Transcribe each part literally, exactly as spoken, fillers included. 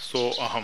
सो अहम।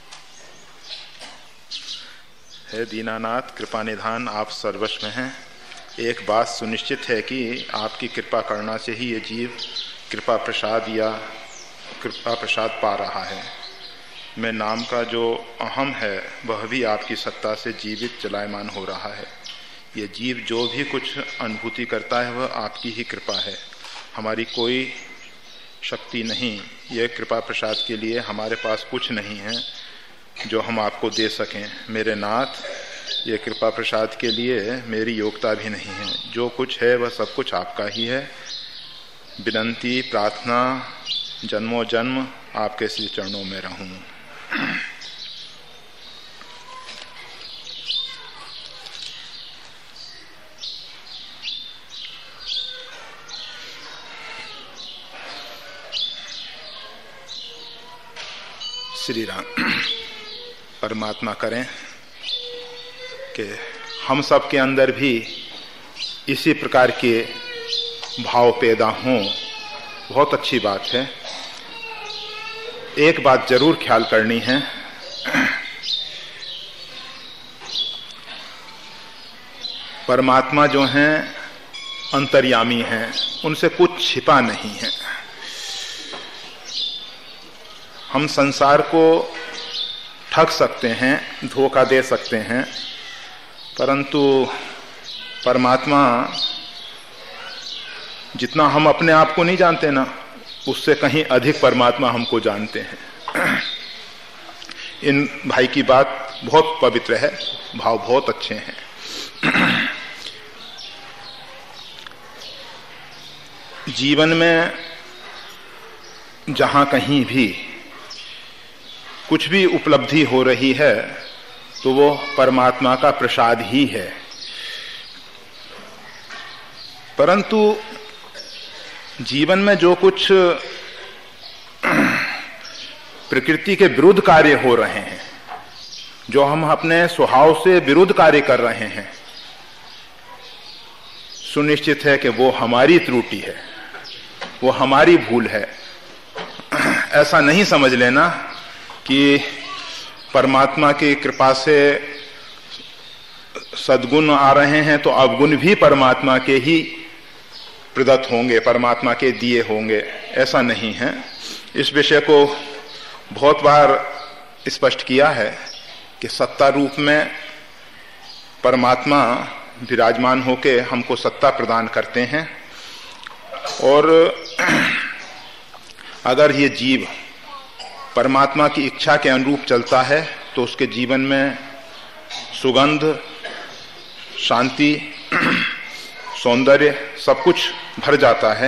हे दीनानाथ, कृपा निधान, आप सर्वस्व में हैं। एक बात सुनिश्चित है कि आपकी कृपा करना से ही ये जीव कृपा प्रसाद या कृपा प्रसाद पा रहा है। मैं नाम का जो अहम है वह भी आपकी सत्ता से जीवित चलायमान हो रहा है। ये जीव जो भी कुछ अनुभूति करता है वह आपकी ही कृपा है, हमारी कोई शक्ति नहीं। यह कृपा प्रसाद के लिए हमारे पास कुछ नहीं है जो हम आपको दे सकें। मेरे नाथ, ये कृपा प्रसाद के लिए मेरी योग्यता भी नहीं है। जो कुछ है वह सब कुछ आपका ही है। विनंती प्रार्थना जन्मों जन्म आपके श्री चरणों में रहूं। श्री राम। परमात्मा करें कि हम सब के अंदर भी इसी प्रकार के भाव पैदा हों। बहुत अच्छी बात है। एक बात जरूर ख्याल करनी है, परमात्मा जो हैं अंतर्यामी हैं, उनसे कुछ छिपा नहीं है। हम संसार को ठग सकते हैं, धोखा दे सकते हैं, परंतु परमात्मा जितना हम अपने आप को नहीं जानते ना, उससे कहीं अधिक परमात्मा हमको जानते हैं। इन भाई की बात बहुत पवित्र है, भाव बहुत अच्छे हैं। जीवन में जहां कहीं भी कुछ भी उपलब्धि हो रही है तो वो परमात्मा का प्रसाद ही है। परंतु जीवन में जो कुछ प्रकृति के विरुद्ध कार्य हो रहे हैं, जो हम अपने स्वभाव से विरुद्ध कार्य कर रहे हैं, सुनिश्चित है कि वो हमारी त्रुटि है, वो हमारी भूल है। ऐसा नहीं समझ लेना कि परमात्मा की कृपा से सद्गुण आ रहे हैं तो अवगुण भी परमात्मा के ही प्रदत्त होंगे, परमात्मा के दिए होंगे। ऐसा नहीं है। इस विषय को बहुत बार स्पष्ट किया है कि सत्ता रूप में परमात्मा विराजमान होकर हमको सत्ता प्रदान करते हैं, और अगर ये जीव परमात्मा की इच्छा के अनुरूप चलता है तो उसके जीवन में सुगंध, शांति, सौंदर्य सब कुछ भर जाता है।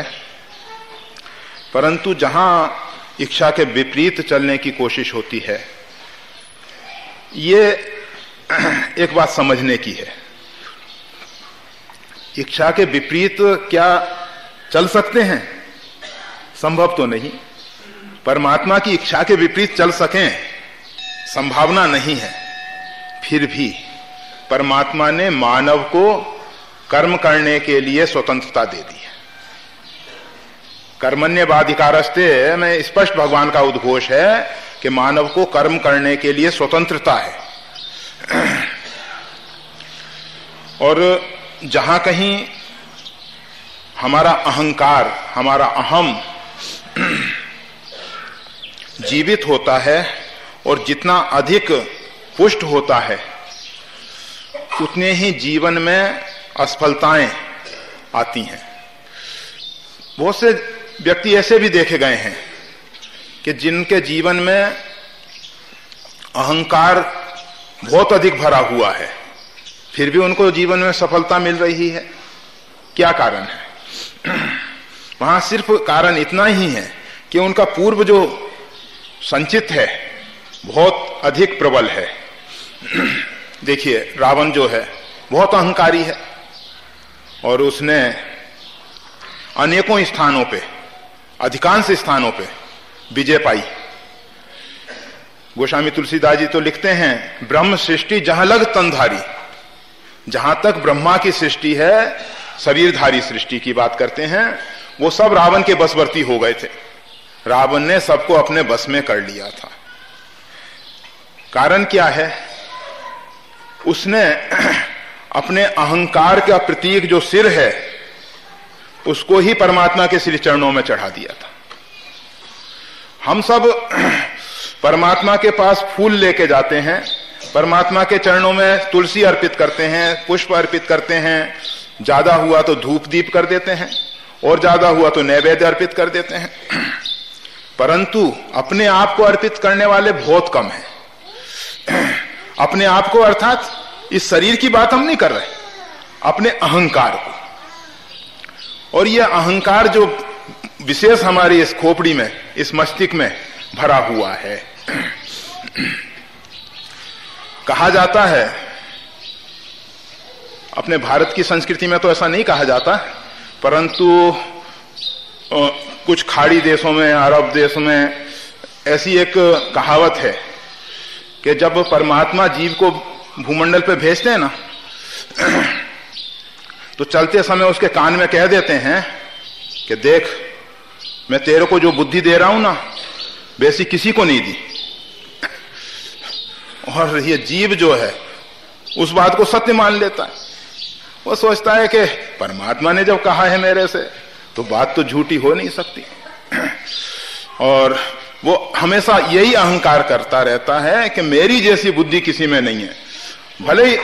परंतु जहां इच्छा के विपरीत चलने की कोशिश होती है, ये एक बात समझने की है। इच्छा के विपरीत क्या चल सकते हैं? संभव तो नहीं। परमात्मा की इच्छा के विपरीत चल सकें, संभावना नहीं है। फिर भी परमात्मा ने मानव को कर्म करने के लिए स्वतंत्रता दे दी है। कर्मण्येवाधिकारस्ते में स्पष्ट भगवान का उद्घोष है कि मानव को कर्म करने के लिए स्वतंत्रता है। और जहां कहीं हमारा अहंकार, हमारा अहम जीवित होता है और जितना अधिक पुष्ट होता है, उतने ही जीवन में असफलताएं आती हैं। बहुत से व्यक्ति ऐसे भी देखे गए हैं कि जिनके जीवन में अहंकार बहुत अधिक भरा हुआ है, फिर भी उनको जीवन में सफलता मिल रही है। क्या कारण है? वहां सिर्फ कारण इतना ही है कि उनका पूर्व जो संचित है बहुत अधिक प्रबल है। देखिए, रावण जो है बहुत अहंकारी है और उसने अनेकों स्थानों पे, अधिकांश स्थानों पे विजय पाई। गोस्वामी तुलसीदास जी तो लिखते हैं, ब्रह्म सृष्टि जहां लग तनधारी। जहां तक ब्रह्मा की सृष्टि है, शरीरधारी सृष्टि की बात करते हैं, वो सब रावण के बसवर्ती हो गए थे। रावण ने सबको अपने बस में कर लिया था। कारण क्या है? उसने अपने अहंकार का प्रतीक जो सिर है उसको ही परमात्मा के श्री चरणों में चढ़ा दिया था। हम सब परमात्मा के पास फूल लेके जाते हैं, परमात्मा के चरणों में तुलसी अर्पित करते हैं, पुष्प अर्पित करते हैं, ज्यादा हुआ तो धूप दीप कर देते हैं और ज्यादा हुआ तो नैवेद्य अर्पित कर देते हैं, परंतु अपने आप को अर्पित करने वाले बहुत कम हैं। अपने आप को अर्थात इस शरीर की बात हम नहीं कर रहे, अपने अहंकार को। और यह अहंकार जो विशेष हमारी इस खोपड़ी में, इस मस्तिष्क में भरा हुआ है। कहा जाता है, अपने भारत की संस्कृति में तो ऐसा नहीं कहा जाता, परंतु कुछ खाड़ी देशों में, अरब देशों में ऐसी एक कहावत है कि जब परमात्मा जीव को भूमंडल पे भेजते हैं ना, तो चलते समय उसके कान में कह देते हैं कि देख, मैं तेरे को जो बुद्धि दे रहा हूं ना, वैसी किसी को नहीं दी। और ये जीव जो है उस बात को सत्य मान लेता है। वो सोचता है कि परमात्मा ने जब कहा है मेरे से, तो बात तो झूठी हो नहीं सकती। और वो हमेशा यही अहंकार करता रहता है कि मेरी जैसी बुद्धि किसी में नहीं है। भले ही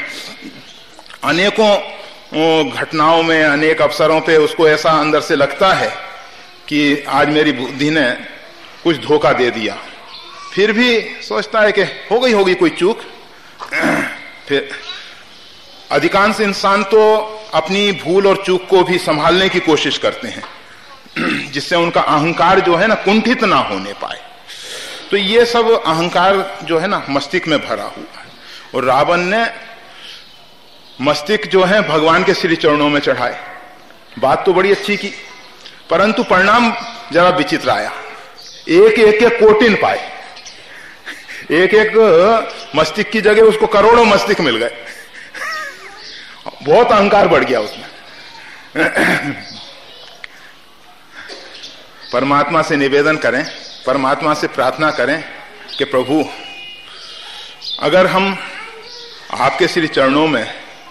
अनेकों घटनाओं में, अनेक अवसरों पे उसको ऐसा अंदर से लगता है कि आज मेरी बुद्धि ने कुछ धोखा दे दिया, फिर भी सोचता है कि हो गई होगी कोई चूक। फिर अधिकांश इंसान तो अपनी भूल और चूक को भी संभालने की कोशिश करते हैं, जिससे उनका अहंकार जो है ना कुंठित ना होने पाए। तो ये सब अहंकार जो है ना मस्तिष्क में भरा हुआ है। और रावण ने मस्तिष्क जो है भगवान के श्री चरणों में चढ़ाए। बात तो बड़ी अच्छी की, परंतु परिणाम जरा विचित्र आया। एक एक के कोटिन पाए, एक एक मस्तिष्क की जगह उसको करोड़ों मस्तिष्क मिल गए। बहुत अहंकार बढ़ गया उसमें। परमात्मा से निवेदन करें, परमात्मा से प्रार्थना करें कि प्रभु, अगर हम आपके श्री चरणों में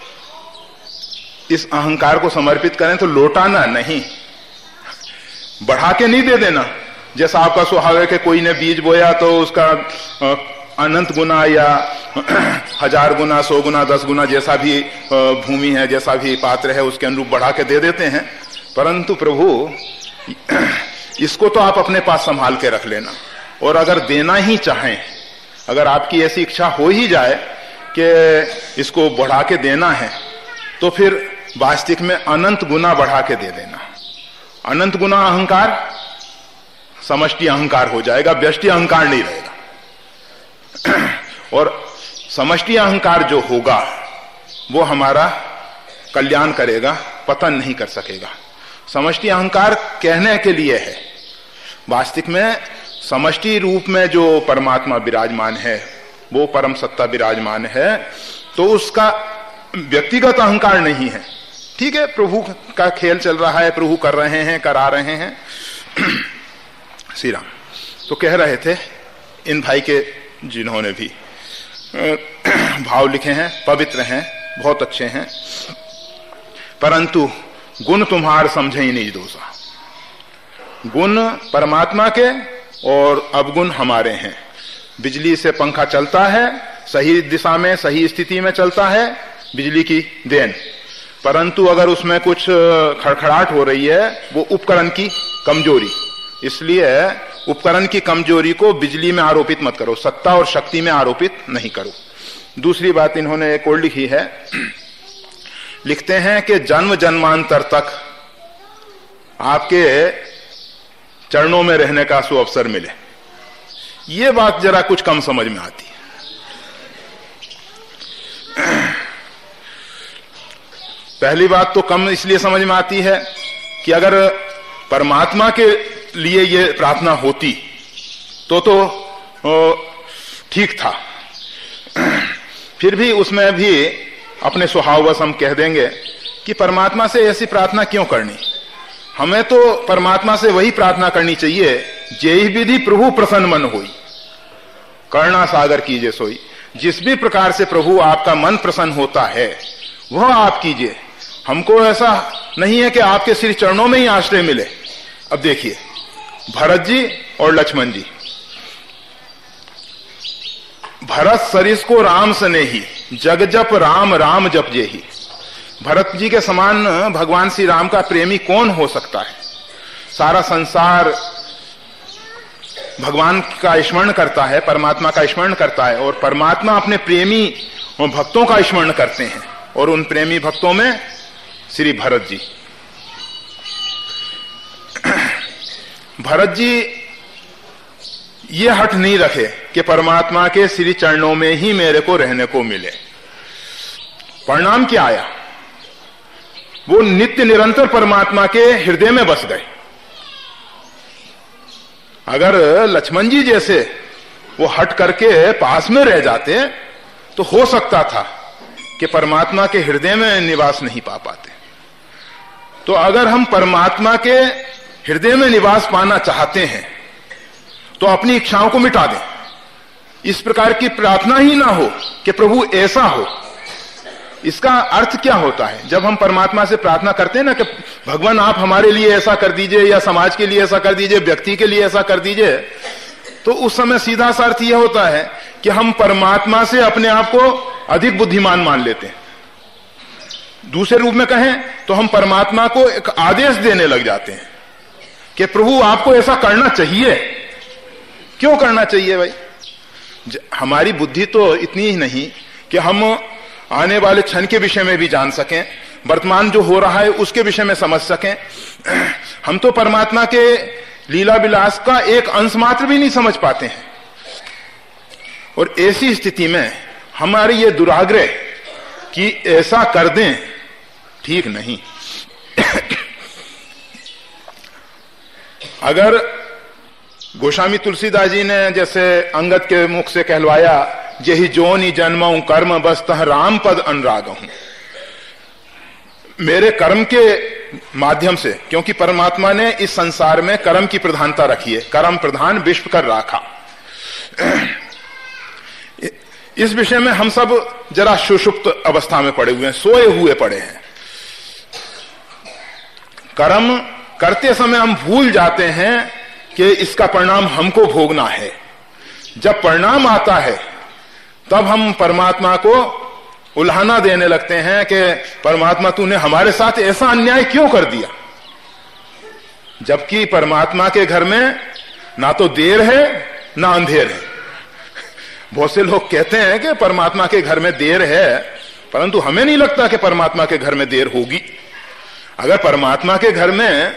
इस अहंकार को समर्पित करें तो लौटाना नहीं, बढ़ा के नहीं दे देना। जैसा आपका स्वभाव है कि कोई ने बीज बोया तो उसका अनंत गुना या हजार गुना, सौ गुना, दस गुना, जैसा भी भूमि है, जैसा भी पात्र है, उसके अनुरूप बढ़ा के दे देते हैं। परंतु प्रभु, इसको तो आप अपने पास संभाल के रख लेना। और अगर देना ही चाहें, अगर आपकी ऐसी इच्छा हो ही जाए कि इसको बढ़ा के देना है, तो फिर वास्तविक में अनंत गुना बढ़ा के दे देना। अनंत गुना अहंकार समष्टि अहंकार हो जाएगा, व्यष्टि अहंकार नहीं रहेगा। और समष्टि अहंकार जो होगा वो हमारा कल्याण करेगा, पतन नहीं कर सकेगा। समष्टि अहंकार कहने के लिए है, वास्तविक में समष्टि रूप में जो परमात्मा विराजमान है, वो परम सत्ता विराजमान है, तो उसका व्यक्तिगत अहंकार नहीं है। ठीक है, प्रभु का खेल चल रहा है, प्रभु कर रहे हैं, करा रहे हैं। श्री राम तो कह रहे थे, इन भाई के जिन्होंने भी भाव लिखे हैं, पवित्र हैं, बहुत अच्छे हैं, परंतु गुण तुम्हार समझे ही नहीं दोषा। गुण परमात्मा के और अवगुण हमारे हैं। बिजली से पंखा चलता है, सही दिशा में, सही स्थिति में चलता है, बिजली की देन। परंतु अगर उसमें कुछ खड़खड़ाहट हो रही है, वो उपकरण की कमजोरी। इसलिए उपकरण की कमजोरी को बिजली में आरोपित मत करो, सत्ता और शक्ति में आरोपित नहीं करो। दूसरी बात इन्होंने एक और लिखी है, लिखते हैं कि जन्म जन्मांतर तक आपके चरणों में रहने का सु अवसर मिले। ये बात जरा कुछ कम समझ में आती है। पहली बात तो कम इसलिए समझ में आती है कि अगर परमात्मा के लिए ये प्रार्थना होती तो तो ठीक था। फिर भी उसमें भी अपने स्वभाववश हम कह देंगे कि परमात्मा से ऐसी प्रार्थना क्यों करनी। हमें तो परमात्मा से वही प्रार्थना करनी चाहिए, जेहि विधि प्रभु प्रसन्न मन होई। करुणा सागर कीजिए सोई। जिस भी प्रकार से प्रभु आपका मन प्रसन्न होता है वह आप कीजिए। हमको ऐसा नहीं है कि आपके श्री चरणों में ही आश्रय मिले। अब देखिए, भरत जी और लक्ष्मण जी, भरत सरिस को राम स्नेही, जग जप राम राम जप जेही। भरत जी के समान भगवान श्री राम का प्रेमी कौन हो सकता है? सारा संसार भगवान का स्मरण करता है, परमात्मा का स्मरण करता है, और परमात्मा अपने प्रेमी और भक्तों का स्मरण करते हैं, और उन प्रेमी भक्तों में श्री भरत जी। भरत जी ये हट नहीं रखे कि परमात्मा के श्री चरणों में ही मेरे को रहने को मिले। परिणाम क्या आया? वो नित्य निरंतर परमात्मा के हृदय में बस गए। अगर लक्ष्मण जी जैसे वो हट करके पास में रह जाते तो हो सकता था कि परमात्मा के हृदय में निवास नहीं पा पाते। तो अगर हम परमात्मा के हृदय में निवास पाना चाहते हैं तो अपनी इच्छाओं को मिटा दें। इस प्रकार की प्रार्थना ही ना हो कि प्रभु ऐसा हो। इसका अर्थ क्या होता है? जब हम परमात्मा से प्रार्थना करते हैं ना कि भगवान आप हमारे लिए ऐसा कर दीजिए, या समाज के लिए ऐसा कर दीजिए, व्यक्ति के लिए ऐसा कर दीजिए, तो उस समय सीधा सा अर्थ यह होता है कि हम परमात्मा से अपने आप को अधिक बुद्धिमान मान लेते हैं। दूसरे रूप में कहें तो हम परमात्मा को एक आदेश देने लग जाते हैं कि प्रभु आपको ऐसा करना चाहिए। क्यों करना चाहिए भाई? हमारी बुद्धि तो इतनी ही नहीं कि हम आने वाले क्षण के विषय में भी जान सकें, वर्तमान जो हो रहा है उसके विषय में समझ सकें। हम तो परमात्मा के लीला विलास का एक अंश मात्र भी नहीं समझ पाते हैं। और ऐसी स्थिति में हमारे ये दुराग्रह कि ऐसा कर दें, ठीक नहीं। अगर गोस्वामी तुलसीदास जी ने जैसे अंगद के मुख से कहलवाया, यही जोनि जन्मऊं कर्म बस्तः राम पद अनुराग हूं, मेरे कर्म के माध्यम से, क्योंकि परमात्मा ने इस संसार में कर्म की प्रधानता रखी है, कर्म प्रधान विश्व कर राखा। इस विषय में हम सब जरा सुषुप्त अवस्था में पड़े हुए हैं, सोए हुए पड़े हैं। कर्म करते समय हम भूल जाते हैं कि इसका परिणाम हमको भोगना है। जब परिणाम आता है तब हम परमात्मा को उल्हाना देने लगते हैं कि परमात्मा तूने हमारे साथ ऐसा अन्याय क्यों कर दिया। जबकि परमात्मा के घर में ना तो देर है ना अंधेर है। बहुत से लोग कहते हैं कि परमात्मा के घर में देर है, परंतु हमें नहीं लगता कि परमात्मा के घर में देर होगी। अगर परमात्मा के घर में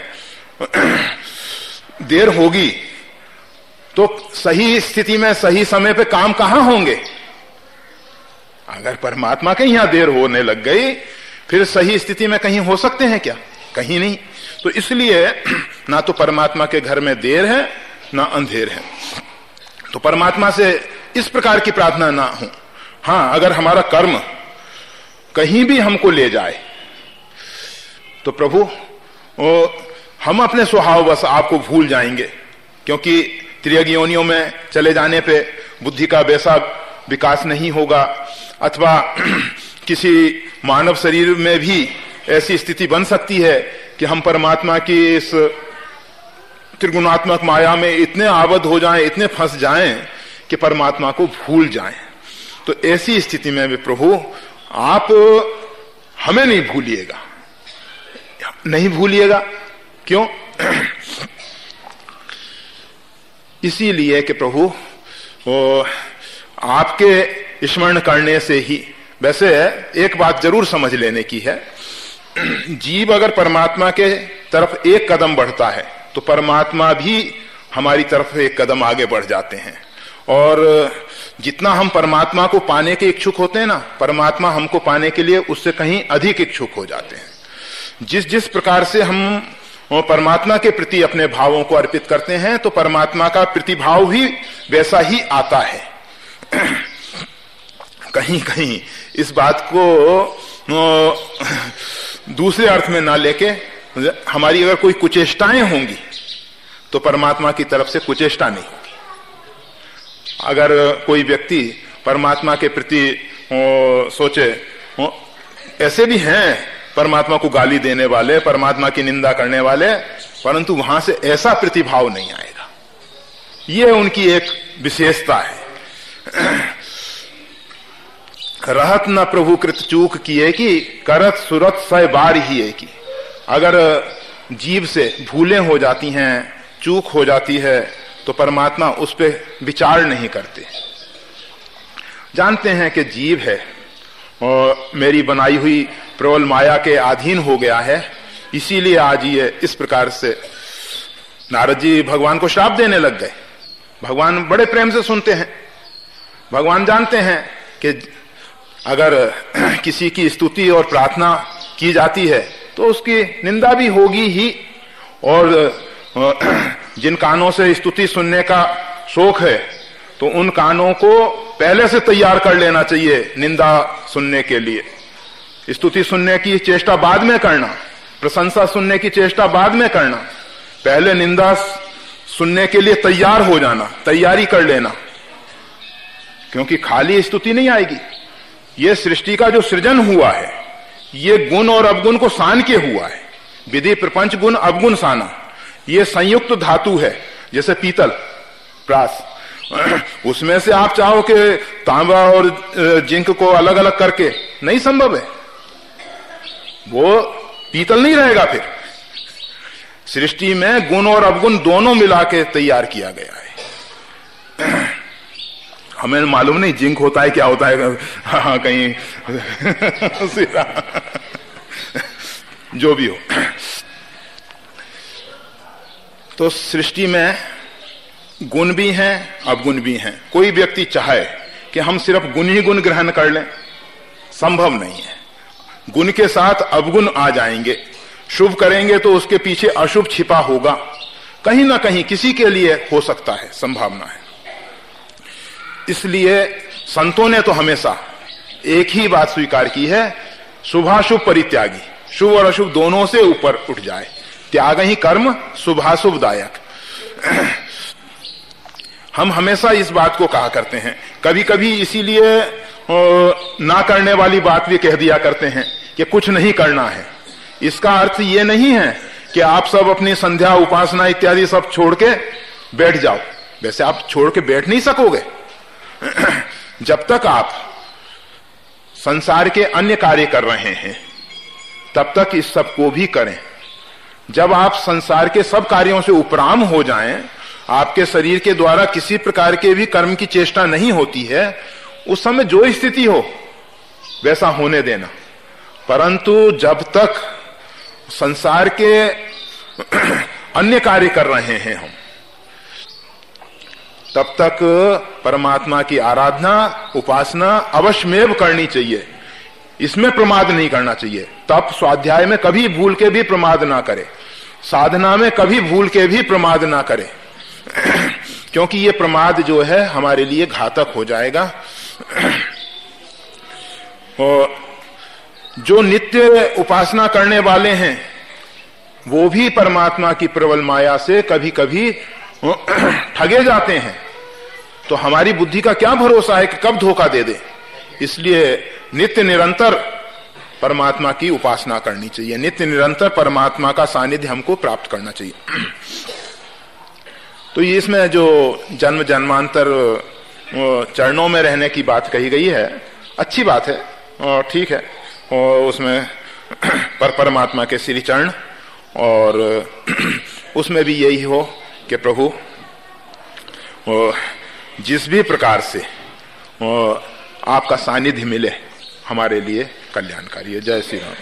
देर होगी तो सही स्थिति में सही समय पे काम कहां होंगे। अगर परमात्मा के यहां देर होने लग गई फिर सही स्थिति में कहीं हो सकते हैं क्या? कहीं नहीं। तो इसलिए ना तो परमात्मा के घर में देर है ना अंधेर है। तो परमात्मा से इस प्रकार की प्रार्थना ना हो। हां, अगर हमारा कर्म कहीं भी हमको ले जाए तो प्रभु वो हम अपने स्वभाव बस आपको भूल जाएंगे, क्योंकि त्रियग योनियों में चले जाने पे बुद्धि का वैसा विकास नहीं होगा, अथवा किसी मानव शरीर में भी ऐसी स्थिति बन सकती है कि हम परमात्मा की इस त्रिगुणात्मक माया में इतने आबद्ध हो जाएं, इतने फंस जाएं कि परमात्मा को भूल जाएं। तो ऐसी स्थिति में भी प्रभु आप हमें नहीं भूलिएगा, नहीं भूलिएगा। क्यों? इसीलिए कि प्रभु वो आपके स्मरण करने से ही, वैसे एक बात जरूर समझ लेने की है, जीव अगर परमात्मा के तरफ एक कदम बढ़ता है तो परमात्मा भी हमारी तरफ एक कदम आगे बढ़ जाते हैं। और जितना हम परमात्मा को पाने के इच्छुक होते हैं ना, परमात्मा हमको पाने के लिए उससे कहीं अधिक इच्छुक हो जाते हैं। जिस जिस प्रकार से हम परमात्मा के प्रति अपने भावों को अर्पित करते हैं तो परमात्मा का प्रतिभाव भी वैसा ही आता है। कहीं कहीं इस बात को दूसरे अर्थ में ना लेके, हमारी अगर कोई कुचेष्टाएं होंगी तो परमात्मा की तरफ से कुचेष्टा नहीं होगी। अगर कोई व्यक्ति परमात्मा के प्रति सोचे, ऐसे भी हैं परमात्मा को गाली देने वाले, परमात्मा की निंदा करने वाले, परंतु वहां से ऐसा प्रतिभाव नहीं आएगा। ये उनकी एक विशेषता है। रहत न प्रभु कृत चूक किए की, करत सुरत सय बार ही है की। अगर जीव से भूलें हो जाती हैं, चूक हो जाती है, तो परमात्मा उस पर विचार नहीं करते। जानते हैं कि जीव है और मेरी बनाई हुई प्रबल माया के अधीन हो गया है, इसीलिए आज ये इस प्रकार से नारद जी भगवान को श्राप देने लग गए। भगवान बड़े प्रेम से सुनते हैं। भगवान जानते हैं कि अगर किसी की स्तुति और प्रार्थना की जाती है तो उसकी निंदा भी होगी ही, और जिन कानों से स्तुति सुनने का शौक है तो उन कानों को पहले से तैयार कर लेना चाहिए निंदा सुनने के लिए। स्तुति सुनने की चेष्टा बाद में करना, प्रशंसा सुनने की चेष्टा बाद में करना, पहले निंदा सुनने के लिए तैयार हो जाना, तैयारी कर लेना, क्योंकि खाली स्तुति नहीं आएगी। ये सृष्टि का जो सृजन हुआ है, ये गुण और अवगुण को सान के हुआ है। विधि प्रपंच गुण अवगुण साना, ये संयुक्त धातु है, जैसे पीतल प्रास। उसमें से आप चाहो कि तांबा और जिंक को अलग अलग करके, नहीं संभव है, वो पीतल नहीं रहेगा। फिर सृष्टि में गुण और अवगुण दोनों मिला के तैयार किया गया है। हमें मालूम नहीं जिंक होता है क्या होता है, हाँ कहीं जो भी हो। तो सृष्टि में गुण भी हैं, अवगुण भी हैं। कोई व्यक्ति चाहे कि हम सिर्फ गुण ही गुण ग्रहण कर लें, संभव नहीं है। गुण के साथ अवगुण आ जाएंगे। शुभ करेंगे तो उसके पीछे अशुभ छिपा होगा, कहीं ना कहीं किसी के लिए हो सकता है, संभावना है। इसलिए संतों ने तो हमेशा एक ही बात स्वीकार की है, शुभाशुभ परित्यागी, शुभ और अशुभ दोनों से ऊपर उठ जाए। त्याग ही कर्म शुभाशुभ दायक। हम हमेशा इस बात को कहा करते हैं। कभी कभी इसीलिए ना करने वाली बात भी कह दिया करते हैं कि कुछ नहीं करना है। इसका अर्थ ये नहीं है कि आप सब अपनी संध्या उपासना इत्यादि सब छोड़ के बैठ जाओ। वैसे आप छोड़ के बैठ नहीं सकोगे जब तक आप संसार के अन्य कार्य कर रहे हैं, तब तक इस सब को भी करें। जब आप संसार के सब कार्यों से उपराम हो जाएं, आपके शरीर के द्वारा किसी प्रकार के भी कर्म की चेष्टा नहीं होती है, उस समय जो स्थिति हो वैसा होने देना। परंतु जब तक संसार के अन्य कार्य कर रहे हैं हम, तब तक परमात्मा की आराधना उपासना अवश्यमेव करनी चाहिए। इसमें प्रमाद नहीं करना चाहिए। तप स्वाध्याय में कभी भूल के भी प्रमाद ना करे, साधना में कभी भूल के भी प्रमाद ना करे, क्योंकि ये प्रमाद जो है हमारे लिए घातक हो जाएगा। और जो नित्य उपासना करने वाले हैं वो भी परमात्मा की प्रबल माया से कभी कभी ठगे जाते हैं। तो हमारी बुद्धि का क्या भरोसा है कि कब धोखा दे दे। इसलिए नित्य निरंतर परमात्मा की उपासना करनी चाहिए, नित्य निरंतर परमात्मा का सानिध्य हमको प्राप्त करना चाहिए। तो ये इसमें जो जन्म जन्मांतर चरणों में रहने की बात कही गई है, अच्छी बात है और ठीक है। और उसमें पर परमात्मा के श्री चरण, और उसमें भी यही हो कि प्रभु जिस भी प्रकार से आपका सानिध्य मिले हमारे लिए कल्याणकारी है। जय श्री राम।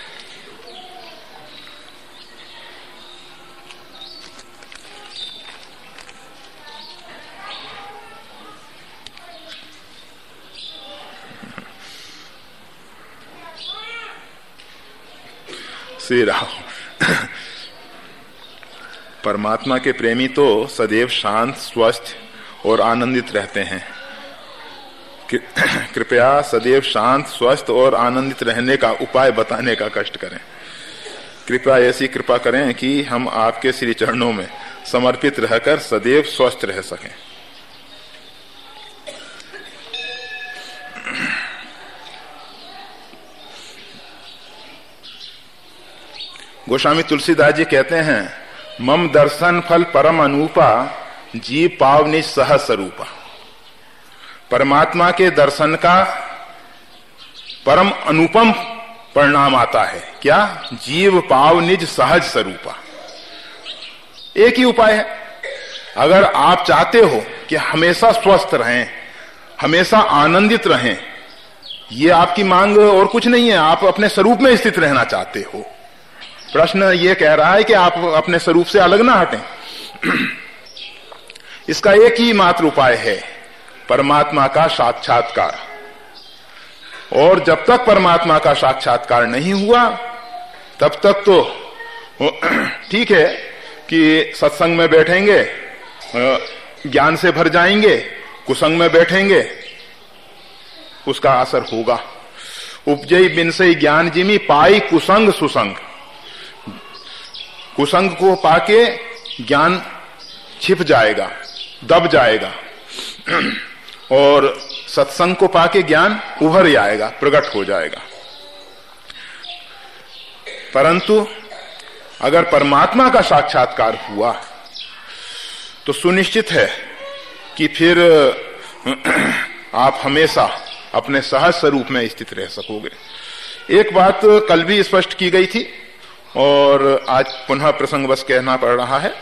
श्री राम। परमात्मा के प्रेमी तो सदैव शांत स्वस्थ और आनंदित रहते हैं। कृपया सदैव शांत स्वस्थ और आनंदित रहने का उपाय बताने का कष्ट करें। कृपया ऐसी कृपा करें कि हम आपके श्री चरणों में समर्पित रहकर सदैव स्वस्थ रह सकें। गोस्वामी तुलसीदास जी कहते हैं, मम दर्शन फल परम अनूपा, जीव पाव निज सहज स्वरूपा। परमात्मा के दर्शन का परम अनुपम परिणाम आता है क्या? जीव पाव निज सहज स्वरूपा। एक ही उपाय है, अगर आप चाहते हो कि हमेशा स्वस्थ रहें, हमेशा आनंदित रहें, ये आपकी मांग और कुछ नहीं है, आप अपने स्वरूप में स्थित रहना चाहते हो। प्रश्न ये कह रहा है कि आप अपने स्वरूप से अलग ना हटें। इसका एक ही मात्र उपाय है, परमात्मा का साक्षात्कार। और जब तक परमात्मा का साक्षात्कार नहीं हुआ तब तक तो ठीक है कि सत्संग में बैठेंगे, ज्ञान से भर जाएंगे, कुसंग में बैठेंगे, उसका असर होगा। उपजई बिनसई ज्ञान जिमी, पाई कुसंग सुसंग। कुसंग को पाके ज्ञान छिप जाएगा, दब जाएगा, और सत्संग को पाके ज्ञान उभर जाएगा, प्रकट हो जाएगा। परंतु अगर परमात्मा का साक्षात्कार हुआ तो सुनिश्चित है कि फिर आप हमेशा अपने सहज स्वरूप में स्थित रह सकोगे। एक बात कल भी स्पष्ट की गई थी और आज पुनः प्रसंगवश कहना पड़ रहा है।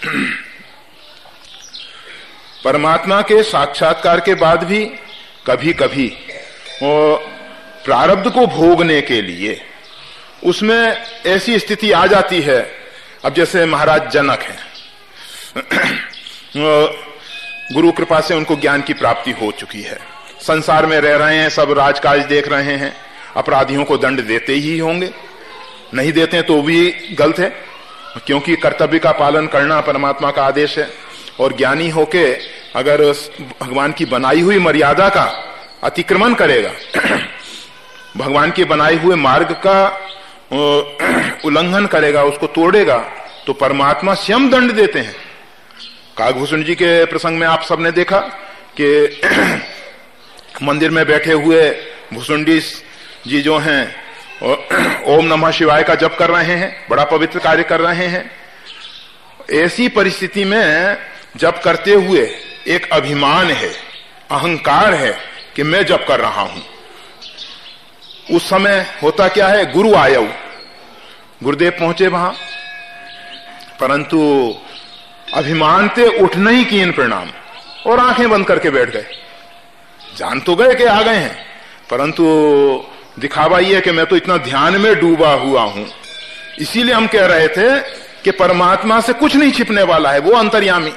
परमात्मा के साक्षात्कार के बाद भी कभी कभी वो प्रारब्ध को भोगने के लिए उसमें ऐसी स्थिति आ जाती है। अब जैसे महाराज जनक हैं, गुरु कृपा से उनको ज्ञान की प्राप्ति हो चुकी है, संसार में रह रहे हैं, सब राजकाज देख रहे हैं, अपराधियों को दंड देते ही होंगे, नहीं देते तो भी गलत है, क्योंकि कर्तव्य का पालन करना परमात्मा का आदेश है। और ज्ञानी होके अगर भगवान की बनाई हुई मर्यादा का अतिक्रमण करेगा, भगवान के बनाए हुए मार्ग का उल्लंघन करेगा, उसको तोड़ेगा, तो परमात्मा स्वयं दंड देते हैं। काकभूषण जी के प्रसंग में आप सबने देखा कि मंदिर में बैठे हुए भूषुंडी जी जो हैं ओम नमः शिवाय का जप कर रहे हैं, बड़ा पवित्र कार्य कर रहे हैं। ऐसी परिस्थिति में जप करते हुए एक अभिमान है, अहंकार है कि मैं जप कर रहा हूं। उस समय होता क्या है, गुरु आया, गुरुदेव पहुंचे वहां, परंतु अभिमान ते उठ नहीं किए प्रणाम और आंखें बंद करके बैठ गए। जान तो गए कि आ गए हैं, परंतु दिखावा ये कि मैं तो इतना ध्यान में डूबा हुआ हूं। इसीलिए हम कह रहे थे कि परमात्मा से कुछ नहीं छिपने वाला है, वो अंतर्यामी।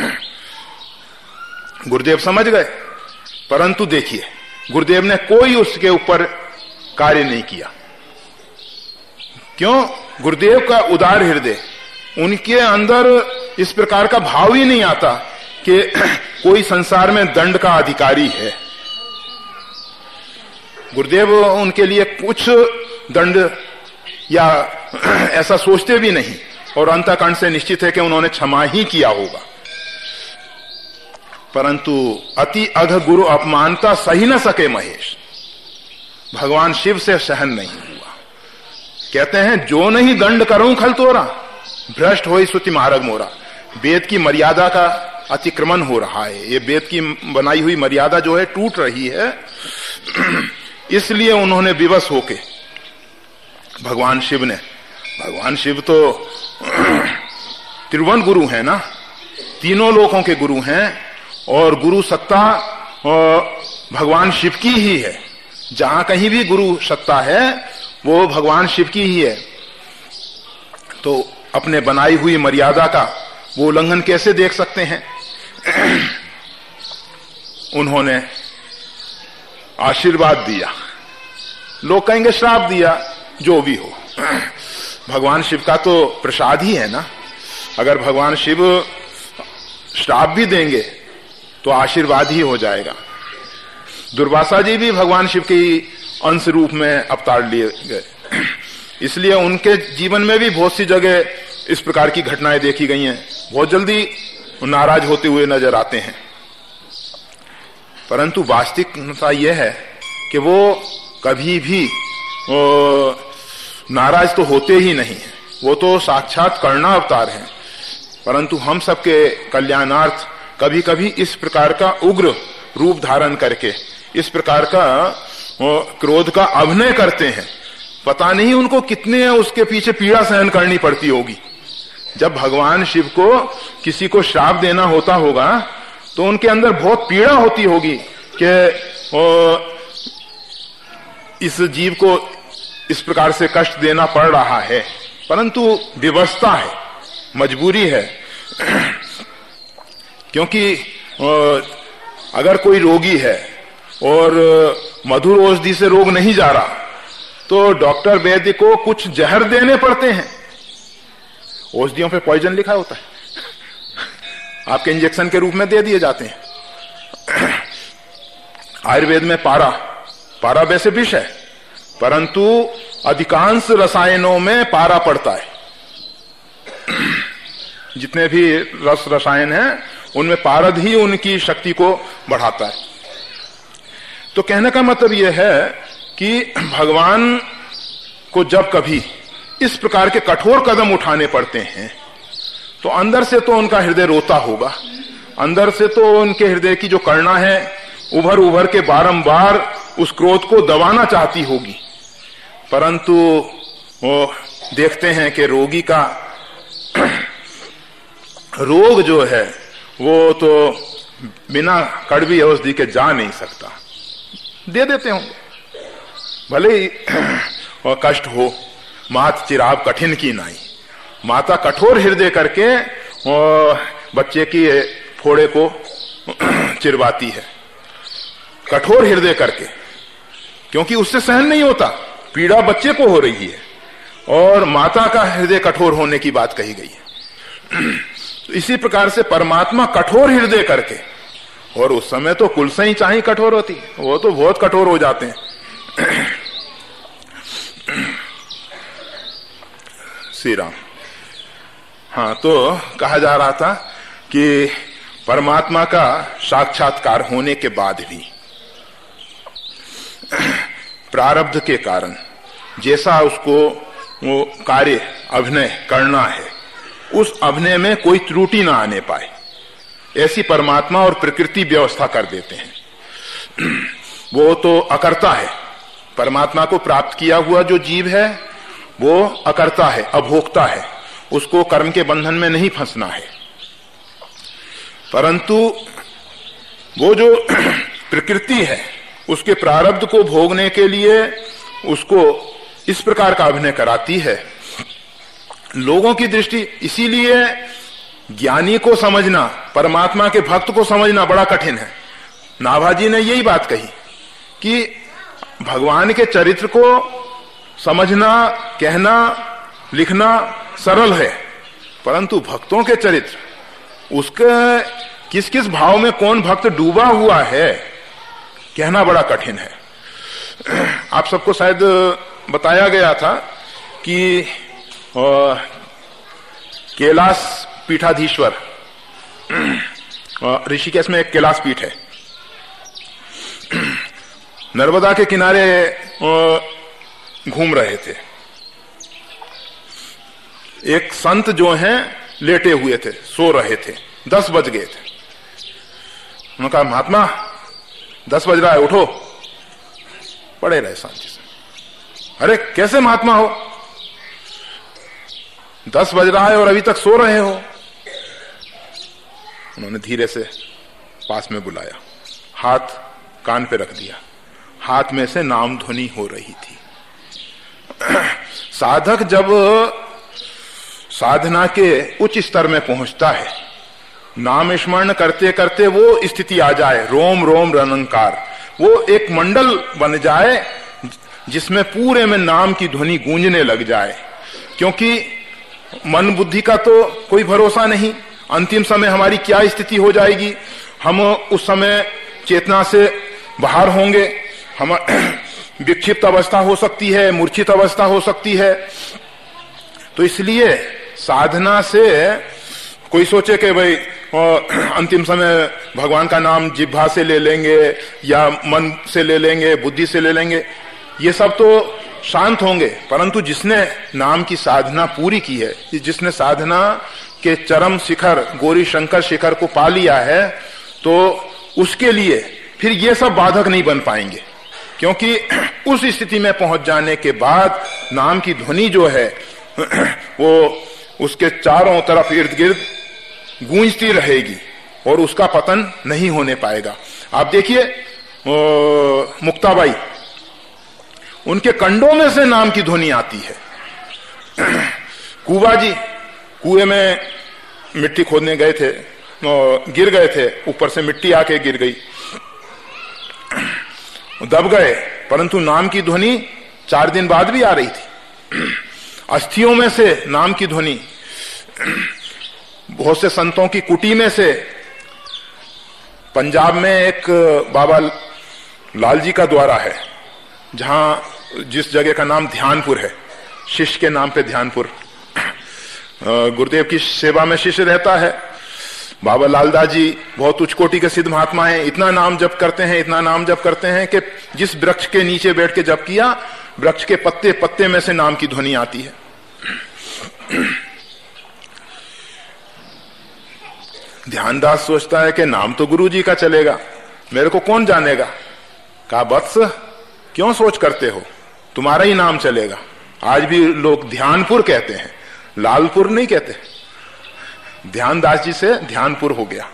गुरुदेव समझ गए, परंतु देखिए गुरुदेव ने कोई उसके ऊपर कार्य नहीं किया। क्यों? गुरुदेव का उदार हृदय, उनके अंदर इस प्रकार का भाव ही नहीं आता कि कोई संसार में दंड का अधिकारी है। गुरुदेव उनके लिए कुछ दंड या ऐसा सोचते भी नहीं, और अंतःकरण से निश्चित है कि उन्होंने क्षमा ही किया होगा। परंतु अति अघ गुरु अपमानता सही न सके महेश, भगवान शिव से सहन नहीं हुआ। कहते हैं जो नहीं दंड करूं खल तोरा, भ्रष्ट होई सुति मार्ग मोरा। वेद की मर्यादा का अतिक्रमण हो रहा है, ये वेद की बनाई हुई मर्यादा जो है टूट रही है। इसलिए उन्होंने विवश होके भगवान शिव ने, भगवान शिव तो त्रिभुवन गुरु हैं ना, तीनों लोकों के गुरु हैं, और गुरु सत्ता भगवान शिव की ही है। जहां कहीं भी गुरु सत्ता है वो भगवान शिव की ही है। तो अपने बनाई हुई मर्यादा का वो उल्लंघन कैसे देख सकते हैं? उन्होंने आशीर्वाद दिया, लोग कहेंगे श्राप दिया, जो भी हो, भगवान शिव का तो प्रसाद ही है ना। अगर भगवान शिव श्राप भी देंगे तो आशीर्वाद ही हो जाएगा। दुर्वासा जी भी भगवान शिव के अंश रूप में अवतार लिए गए, इसलिए उनके जीवन में भी बहुत सी जगह इस प्रकार की घटनाएं देखी गई हैं। बहुत जल्दी नाराज होते हुए नजर आते हैं, परंतु वास्तविकता यह है कि वो कभी भी वो नाराज तो होते ही नहीं है। वो तो साक्षात करुणा अवतार हैं, परंतु हम सबके कल्याणार्थ कभी कभी इस प्रकार का उग्र रूप धारण करके इस प्रकार का क्रोध का अभिनय करते हैं। पता नहीं उनको कितने उसके पीछे पीड़ा सहन करनी पड़ती होगी। जब भगवान शिव को किसी को श्राप देना होता होगा तो उनके अंदर बहुत पीड़ा होती होगी कि इस जीव को इस प्रकार से कष्ट देना पड़ रहा है, परंतु विवशता है, मजबूरी है। क्योंकि अगर कोई रोगी है और मधुर औषधि से रोग नहीं जा रहा तो डॉक्टर वैद्य को कुछ जहर देने पड़ते हैं। औषधियों पे पॉइजन लिखा होता है, आपके इंजेक्शन के रूप में दे दिए जाते हैं। आयुर्वेद में पारा पारा वैसे विष है, परंतु अधिकांश रसायनों में पारा पड़ता है। जितने भी रस रसायन हैं उनमें पारद ही उनकी शक्ति को बढ़ाता है। तो कहने का मतलब यह है कि भगवान को जब कभी इस प्रकार के कठोर कदम उठाने पड़ते हैं तो अंदर से तो उनका हृदय रोता होगा, अंदर से तो उनके हृदय की जो करुणा है उभर उभर के बारंबार उस क्रोध को दबाना चाहती होगी। परंतु वो देखते हैं कि रोगी का रोग जो है वो तो बिना कड़वी औषधि के जा नहीं सकता, दे देते होंगे, भले ही और कष्ट हो। मात चिराब कठिन की नाई, माता कठोर हृदय करके और बच्चे की फोड़े को चिरवाती है, कठोर हृदय करके, क्योंकि उससे सहन नहीं होता, पीड़ा बच्चे को हो रही है और माता का हृदय कठोर होने की बात कही गई है। इसी प्रकार से परमात्मा कठोर हृदय करके, और उस समय तो कुल से ही चाहे कठोर होती, वो तो बहुत कठोर हो जाते हैं। श्री राम। हाँ, तो कहा जा रहा था कि परमात्मा का साक्षात्कार होने के बाद भी प्रारब्ध के कारण जैसा उसको वो कार्य अभिनय करना है उस अभिनय में कोई त्रुटि ना आने पाए, ऐसी परमात्मा और प्रकृति व्यवस्था कर देते हैं। वो तो अकर्ता है, परमात्मा को प्राप्त किया हुआ जो जीव है वो अकर्ता है, अभोक्ता है, उसको कर्म के बंधन में नहीं फंसना है। परंतु वो जो प्रकृति है उसके प्रारब्ध को भोगने के लिए उसको इस प्रकार का अभिनय कराती है। लोगों की दृष्टि, इसीलिए ज्ञानी को समझना, परमात्मा के भक्त को समझना बड़ा कठिन है। नाभाजी ने यही बात कही कि भगवान के चरित्र को समझना, कहना, लिखना सरल है, परंतु भक्तों के चरित्र, उसके किस किस भाव में कौन भक्त डूबा हुआ है, कहना बड़ा कठिन है। आप सबको शायद बताया गया था कि कैलाश पीठाधीश्वर, ऋषिकेश में एक कैलाश पीठ है, नर्मदा के किनारे घूम रहे थे। एक संत जो हैं लेटे हुए थे, सो रहे थे, दस बज गए थे। उन्होंने कहा, महात्मा दस बज रहा है, उठो। पड़े रहे शांति से। अरे कैसे महात्मा हो, दस बज रहा है और अभी तक सो रहे हो? उन्होंने धीरे से पास में बुलाया, हाथ कान पे रख दिया, हाथ में से नाम ध्वनि हो रही थी। साधक जब साधना के उच्च स्तर में पहुंचता है, नाम स्मरण करते करते वो स्थिति आ जाए, रोम रोम रनंकार, वो एक मंडल बन जाए जिसमें पूरे में नाम की ध्वनि गूंजने लग जाए। क्योंकि मन बुद्धि का तो कोई भरोसा नहीं, अंतिम समय हमारी क्या स्थिति हो जाएगी, हम उस समय चेतना से बाहर होंगे, हम विक्षिप्त अवस्था हो सकती है, मूर्छित अवस्था हो सकती है। तो इसलिए साधना से कोई सोचे कि भाई अंतिम समय भगवान का नाम जिह्वा से ले लेंगे या मन से ले लेंगे, बुद्धि से ले लेंगे, ये सब तो शांत होंगे, परंतु जिसने नाम की साधना पूरी की है, जिसने साधना के चरम शिखर गौरी शंकर शिखर को पा लिया है, तो उसके लिए फिर ये सब बाधक नहीं बन पाएंगे, क्योंकि उस स्थिति में पहुंच जाने के बाद नाम की ध्वनि जो है वो उसके चारों तरफ इर्द गिर्द गूंजती रहेगी और उसका पतन नहीं होने पाएगा। आप देखिए मुक्ताबाई, उनके कंडों में से नाम की ध्वनि आती है। कुबा जी कुएं में मिट्टी खोदने गए थे, गिर गए थे, ऊपर से मिट्टी आके गिर गई, दब गए, परंतु नाम की ध्वनि चार दिन बाद भी आ रही थी। अस्थियों में से नाम की ध्वनि, बहुत से संतों की कुटी में से। पंजाब में एक बाबा लाल जी का द्वारा है, जहां जिस जगह का नाम ध्यानपुर है, शिष्य के नाम पे ध्यानपुर, गुरुदेव की सेवा में शिष्य रहता है। बाबा लालदास जी बहुत उच्च कोटि के सिद्ध महात्मा हैं, इतना नाम जप करते हैं, इतना नाम जप करते हैं कि जिस वृक्ष के नीचे बैठ के जप किया, वृक्ष के पत्ते पत्ते में से नाम की ध्वनि आती है। ध्यानदास सोचता है कि नाम तो गुरु जी का चलेगा, मेरे को कौन जानेगा। कहा वत्स क्यों सोच करते हो, तुम्हारा ही नाम चलेगा। आज भी लोग ध्यानपुर कहते हैं, लालपुर नहीं कहते। ध्यानदास जी से ध्यानपुर हो गया।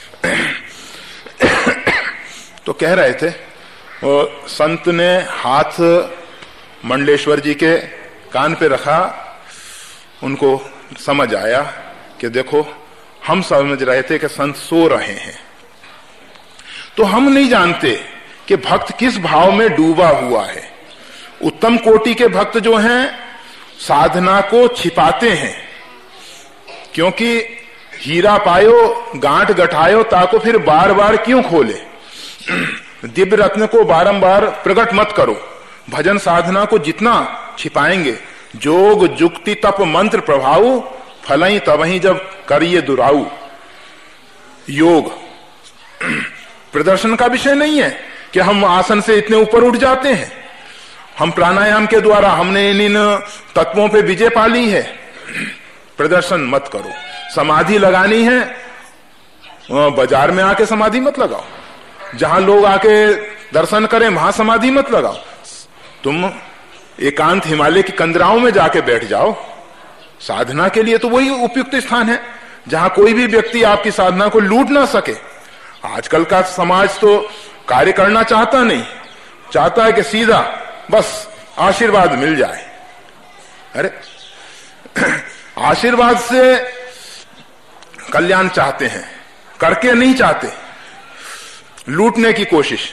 तो कह रहे थे, और संत ने हाथ मंडलेश्वर जी के कान पे रखा, उनको समझ आया कि देखो हम समझ रहे थे कि संत सो रहे हैं, तो हम नहीं जानते कि भक्त किस भाव में डूबा हुआ है। उत्तम कोटि के भक्त जो हैं साधना को छिपाते हैं, क्योंकि हीरा पायो गांठ गठायो ताको फिर बार बार क्यों खोले। दिव्य रत्न को बारंबार प्रकट मत करो। भजन साधना को जितना छिपाएंगे, जोग जुक्ति तप मंत्र प्रभाव फलई तबही जब करिए दुराऊ। योग प्रदर्शन का विषय नहीं है कि हम आसन से इतने ऊपर उठ जाते हैं। हम प्राणायाम के द्वारा हमने इन इन तत्वों पे विजय पा ली है। प्रदर्शन मत करो। समाधि लगानी है, बाजार में आके समाधि मत लगाओ, जहां लोग आके दर्शन करें वहां समाधि मत लगाओ। तुम एकांत हिमालय की कंदराओं में जाके बैठ जाओ। साधना के लिए तो वही उपयुक्त स्थान है जहां कोई भी व्यक्ति आपकी साधना को लूट ना सके। आजकल का समाज तो कार्य करना चाहता नहीं, चाहता है कि सीधा बस आशीर्वाद मिल जाए। अरे आशीर्वाद से कल्याण चाहते हैं, करके नहीं चाहते, लूटने की कोशिश।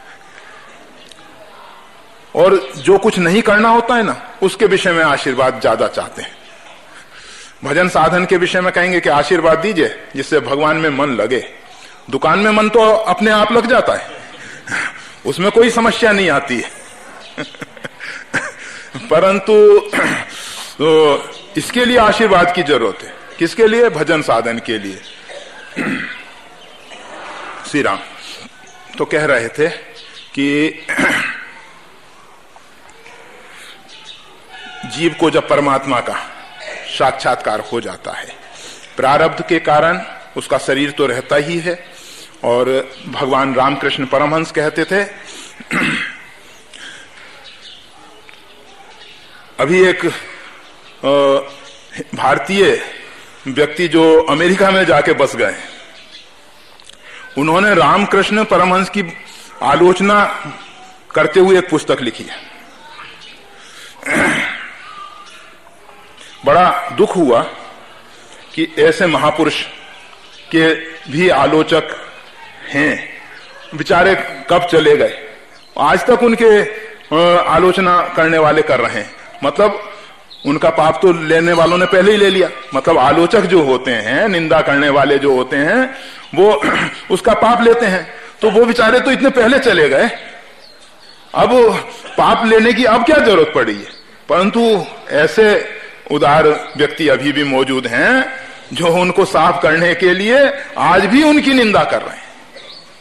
और जो कुछ नहीं करना होता है ना, उसके विषय में आशीर्वाद ज्यादा चाहते हैं। भजन साधन के विषय में कहेंगे कि आशीर्वाद दीजिए जिससे भगवान में मन लगे। दुकान में मन तो अपने आप लग जाता है, उसमें कोई समस्या नहीं आती है। परंतु तो इसके लिए आशीर्वाद की जरूरत है। किसके लिए? भजन साधन के लिए। श्री राम तो कह रहे थे कि जीव को जब परमात्मा का साक्षात्कार हो जाता है, प्रारब्ध के कारण उसका शरीर तो रहता ही है। और भगवान रामकृष्ण परमहंस कहते थे, अभी एक भारतीय व्यक्ति जो अमेरिका में जाके बस गए, उन्होंने रामकृष्ण परमहंस की आलोचना करते हुए एक पुस्तक लिखी है। बड़ा दुख हुआ कि ऐसे महापुरुष के भी आलोचक हैं, बेचारे कब चले गए। आज तक उनके आलोचना करने वाले कर रहे हैं। मतलब उनका पाप तो लेने वालों ने पहले ही ले लिया। मतलब आलोचक जो होते हैं, निंदा करने वाले जो होते हैं, वो उसका पाप लेते हैं। तो वो बेचारे तो इतने पहले चले गए, अब पाप लेने की अब क्या जरूरत पड़ी है। परंतु ऐसे उदार व्यक्ति अभी भी मौजूद हैं जो उनको साफ करने के लिए आज भी उनकी निंदा कर रहे हैं।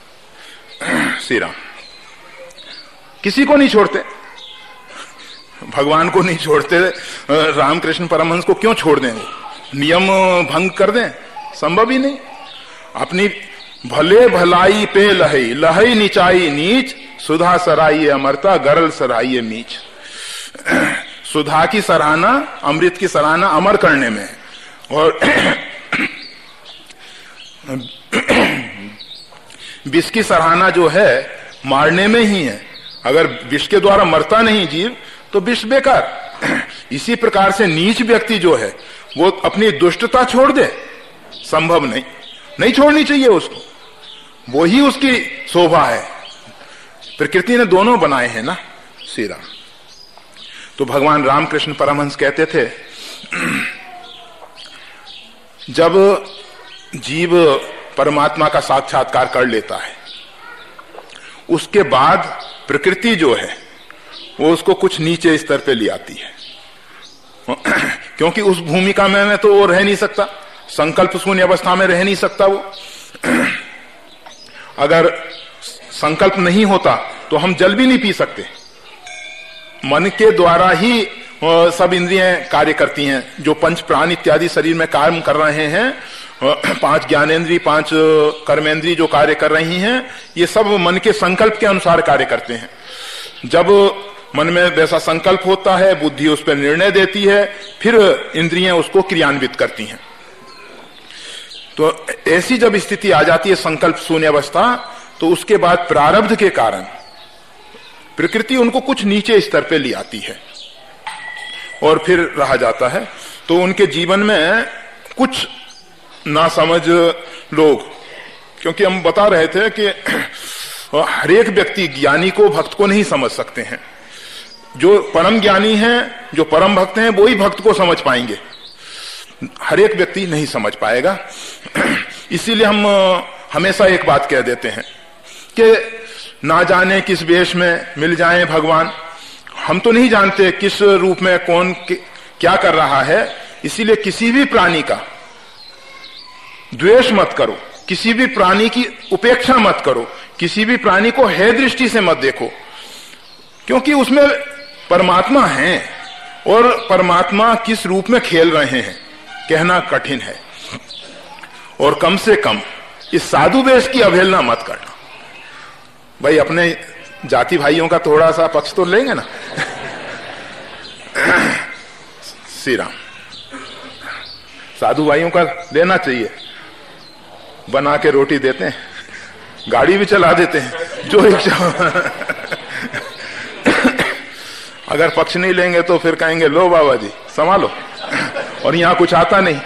श्री राम किसी को नहीं छोड़ते। भगवान को नहीं छोड़ते, रामकृष्ण परमहंस को क्यों छोड़ दें? वो नियम भंग कर दें? संभव ही नहीं। अपनी भले भलाई पे लहई, लहई नीचाई नीच, सुधा सराइये अमरता, गरल सराइये मीच। सुधा की सराहना, अमृत की सराहना अमर करने में, और विष की सराहना जो है मारने में ही है। अगर विष के द्वारा मरता नहीं जीव तो विष बेकार। इसी प्रकार से नीच व्यक्ति जो है वो अपनी दुष्टता छोड़ दे, संभव नहीं, नहीं छोड़नी चाहिए उसको, वो ही उसकी शोभा है। प्रकृति ने दोनों बनाए हैं ना श्री राम। तो भगवान रामकृष्ण परमहंस कहते थे, जब जीव परमात्मा का साक्षात्कार कर लेता है उसके बाद प्रकृति जो है वो उसको कुछ नीचे स्तर पे ले आती है, क्योंकि उस भूमिका में, में तो वो रह नहीं सकता, संकल्प शून्य अवस्था में रह नहीं सकता वो। अगर संकल्प नहीं होता तो हम जल भी नहीं पी सकते। मन के द्वारा ही सब इंद्रियां कार्य करती हैं। जो पंच प्राण इत्यादि शरीर में कार्य कर रहे हैं, पांच ज्ञानेन्द्रिय, पांच कर्मेंद्रिय जो कार्य कर रही हैं, ये सब मन के संकल्प के अनुसार कार्य करते हैं। जब मन में वैसा संकल्प होता है, बुद्धि उस पर निर्णय देती है, फिर इंद्रियां उसको क्रियान्वित करती हैं। तो ऐसी जब स्थिति आ जाती है संकल्प शून्य अवस्था, तो उसके बाद प्रारब्ध के कारण प्रकृति उनको कुछ नीचे स्तर पे ले आती है और फिर रहा जाता है। तो उनके जीवन में कुछ नासमझ लोग, क्योंकि हम बता रहे थे कि हर एक व्यक्ति ज्ञानी को, भक्त को नहीं समझ सकते हैं। जो परम ज्ञानी हैं, जो परम भक्त हैं, वो ही भक्त को समझ पाएंगे, हर एक व्यक्ति नहीं समझ पाएगा। इसीलिए हम हमेशा एक बात कह देते हैं कि ना जाने किस वेश में मिल जाएं भगवान, हम तो नहीं जानते किस रूप में कौन क्या कर रहा है। इसीलिए किसी भी प्राणी का द्वेष मत करो, किसी भी प्राणी की उपेक्षा मत करो, किसी भी प्राणी को है दृष्टि से मत देखो, क्योंकि उसमें परमात्मा है और परमात्मा किस रूप में खेल रहे हैं कहना कठिन है। और कम से कम इस साधु वेश की अवहेलना मत करना। भाई अपने जाति भाइयों का थोड़ा सा पक्ष तो लेंगे ना। श्री राम, साधु भाइयों का लेना चाहिए, बना के रोटी देते हैं, गाड़ी भी चला देते हैं, जो इच्छा। अगर पक्ष नहीं लेंगे तो फिर कहेंगे लो बाबा जी संभालो, और यहां कुछ आता नहीं।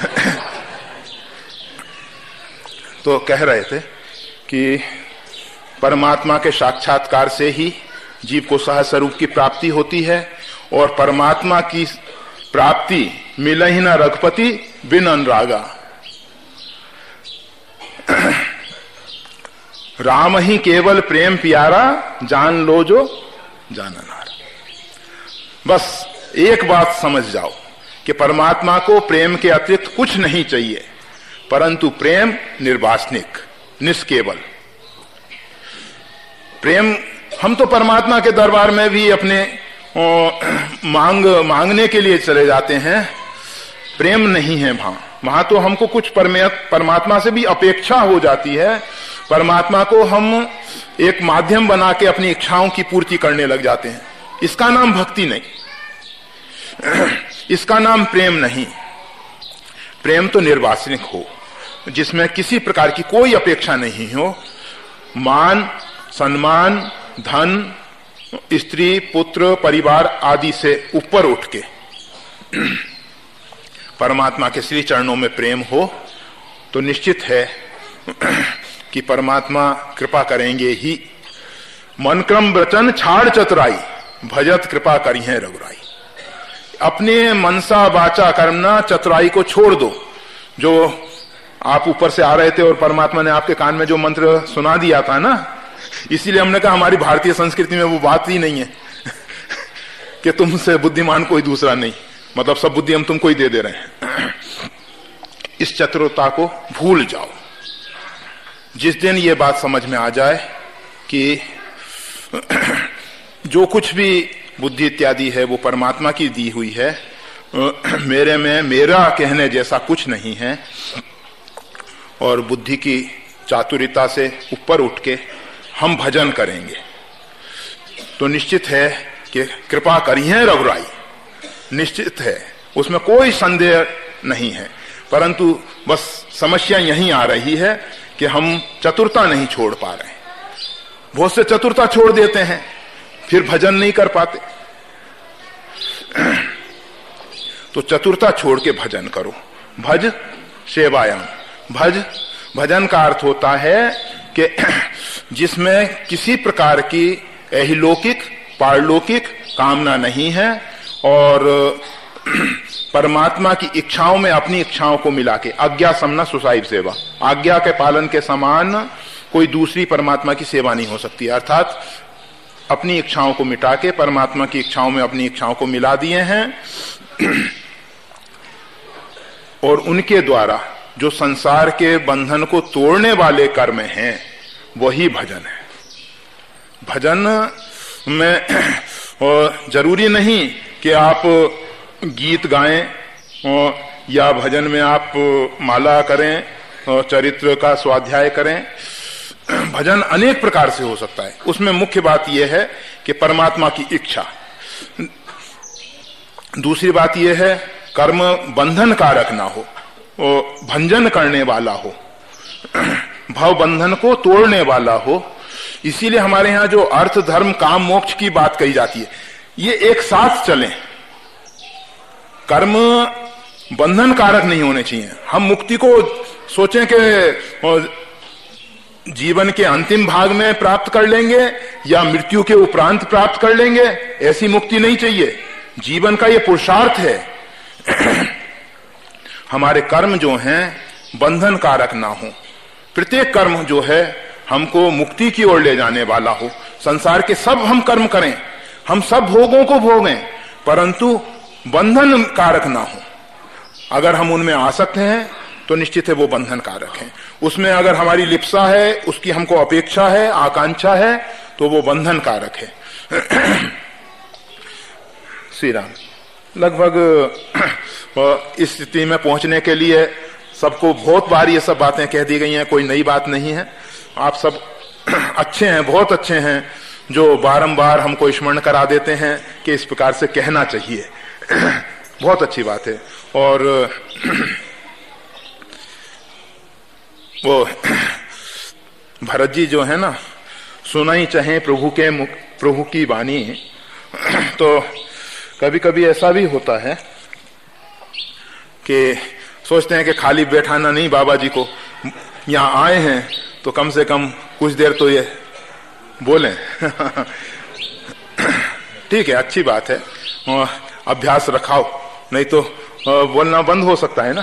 तो कह रहे थे कि परमात्मा के साक्षात्कार से ही जीव को सह स्वरूप की प्राप्ति होती है, और परमात्मा की प्राप्ति मिलहि न रघुपति बिन अनुरागा। राम ही केवल प्रेम प्यारा, जान लो जो जाननार। बस एक बात समझ जाओ कि परमात्मा को प्रेम के अतिरिक्त कुछ नहीं चाहिए, परंतु प्रेम निर्वासनिक, निष्केवल प्रेम। हम तो परमात्मा के दरबार में भी अपने ओ, मांग मांगने के लिए चले जाते हैं, प्रेम नहीं है वहां। वहां तो हमको कुछ परमात्मा से भी अपेक्षा हो जाती है। परमात्मा को हम एक माध्यम बना के अपनी इच्छाओं की पूर्ति करने लग जाते हैं। इसका नाम भक्ति नहीं, इसका नाम प्रेम नहीं। प्रेम तो निर्वासनिक हो, जिसमें किसी प्रकार की कोई अपेक्षा नहीं हो, मान सम्मान धन स्त्री पुत्र परिवार आदि से ऊपर उठ के परमात्मा के श्री चरणों में प्रेम हो, तो निश्चित है कि परमात्मा कृपा करेंगे ही। मन क्रम वचन छाड़ चतुराई, भजत कृपा करी है रघुराई। अपने मनसा वाचा कर्मना चतुराई को छोड़ दो। जो आप ऊपर से आ रहे थे और परमात्मा ने आपके कान में जो मंत्र सुना दिया था ना, इसीलिए हमने कहा हमारी भारतीय संस्कृति में वो बात ही नहीं है कि तुमसे बुद्धिमान कोई दूसरा नहीं, मतलब सब बुद्धि हम तुमको ही दे दे रहे हैं। इस चतुरता को भूल जाओ। जिस दिन ये बात समझ में आ जाए कि जो कुछ भी बुद्धि इत्यादि है वो परमात्मा की दी हुई है। मेरे में मेरा कहने जैसा कुछ नहीं है, और बुद्धि की चातुरिता से ऊपर उठ के हम भजन करेंगे तो निश्चित है कि कृपा करिए रघुराई, निश्चित है, उसमें कोई संदेह नहीं है। परंतु बस समस्या यही आ रही है कि हम चतुरता नहीं छोड़ पा रहे हैं। बहुत से चतुरता छोड़ देते हैं, फिर भजन नहीं कर पाते। तो चतुरता छोड़ के भजन करो। भज सेवायाम, भज भजन का अर्थ होता है कि जिसमें किसी प्रकार की ऐहिलौकिक पारलौकिक कामना नहीं है, और परमात्मा की इच्छाओं में अपनी इच्छाओं को मिला के, आज्ञा समना सुसाहिब सेवा, आज्ञा के पालन के समान कोई दूसरी परमात्मा की सेवा नहीं हो सकती। अर्थात अपनी इच्छाओं को मिटा के परमात्मा की इच्छाओं में अपनी इच्छाओं को मिला दिए हैं, और उनके द्वारा जो संसार के बंधन को तोड़ने वाले कर्म हैं वही भजन है। भजन में जरूरी नहीं कि आप गीत गाएं या भजन में आप माला करें और चरित्र का स्वाध्याय करें। भजन अनेक प्रकार से हो सकता है। उसमें मुख्य बात यह है कि परमात्मा की इच्छा। दूसरी बात यह है कर्म बंधन कारक ना हो, वो भंजन करने वाला हो, भव बंधन को तोड़ने वाला हो। इसीलिए हमारे यहां जो अर्थ धर्म काम मोक्ष की बात कही जाती है, ये एक साथ चलें। कर्म बंधन कारक नहीं होने चाहिए। हम मुक्ति को सोचें कि जीवन के अंतिम भाग में प्राप्त कर लेंगे या मृत्यु के उपरांत प्राप्त कर लेंगे, ऐसी मुक्ति नहीं चाहिए। जीवन का ये पुरुषार्थ है हमारे कर्म जो हैं बंधन कारक ना हो। प्रत्येक कर्म जो है हमको मुक्ति की ओर ले जाने वाला हो। संसार के सब हम कर्म करें, हम सब भोगों को भोगें, परंतु बंधन कारक ना हो। अगर हम उनमें आसक्त हैं तो निश्चित है वो बंधन कारक है। उसमें अगर हमारी लिप्सा है, उसकी हमको अपेक्षा है, आकांक्षा है, तो वो बंधन कारक है। श्री राम। लगभग इस स्थिति में पहुंचने के लिए सबको बहुत बार ये सब बातें कह दी गई हैं, कोई नई बात नहीं है। आप सब अच्छे हैं, बहुत अच्छे हैं, जो बारंबार हमको स्मरण करा देते हैं कि इस प्रकार से कहना चाहिए। बहुत अच्छी बात है। और वो भरत जी जो है ना, सुना ही चाहे प्रभु के मुख प्रभु की वाणी। तो कभी कभी ऐसा भी होता है कि सोचते हैं कि खाली बैठाना नहीं, बाबा जी को यहाँ आए हैं तो कम से कम कुछ देर तो ये बोलें। ठीक है, अच्छी बात है, अभ्यास रखाओ, नहीं तो बोलना बंद हो सकता है ना।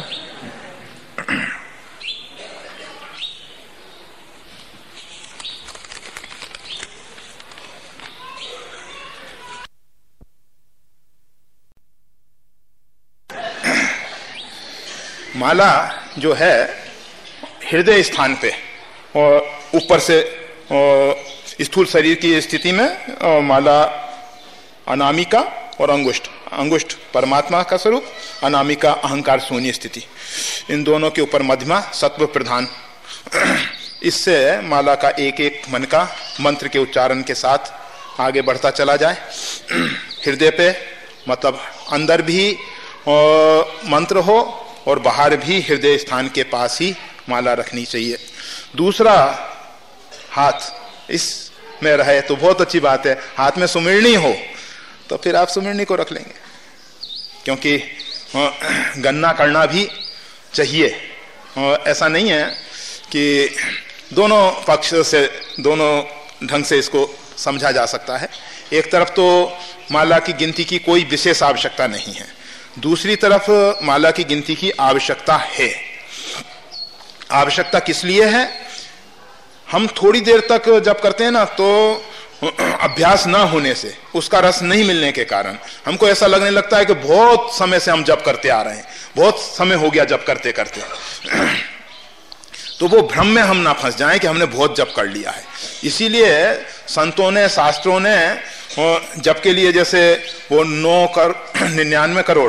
माला जो है हृदय स्थान पे और ऊपर से स्थूल शरीर की स्थिति में माला अनामिका और अंगुष्ठ, अंगुष्ठ परमात्मा का स्वरूप, अनामिका अहंकार शून्य स्थिति, इन दोनों के ऊपर मध्यमा सत्व प्रधान। इससे माला का एक एक मन का मंत्र के उच्चारण के साथ आगे बढ़ता चला जाए। हृदय पे मतलब अंदर भी मंत्र हो और बाहर भी हृदय स्थान के पास ही माला रखनी चाहिए। दूसरा, हाथ इसमें रहे तो बहुत अच्छी बात है। हाथ में सुमिरनी हो तो फिर आप सुमिरनी को रख लेंगे, क्योंकि गणना करना भी चाहिए। ऐसा नहीं है कि दोनों पक्ष से, दोनों ढंग से इसको समझा जा सकता है। एक तरफ तो माला की गिनती की कोई विशेष आवश्यकता नहीं है, दूसरी तरफ माला की गिनती की आवश्यकता है। आवश्यकता किस लिए है? हम थोड़ी देर तक जब करते हैं ना, तो अभ्यास ना होने से, उसका रस नहीं मिलने के कारण हमको ऐसा लगने लगता है कि बहुत समय से हम जप करते आ रहे हैं, बहुत समय हो गया जप करते करते। तो वो भ्रम में हम ना फंस जाएं कि हमने बहुत जप कर लिया है। इसीलिए संतों ने, शास्त्रों ने जप के लिए जैसे वो नौ कर निन्यानवे करोड़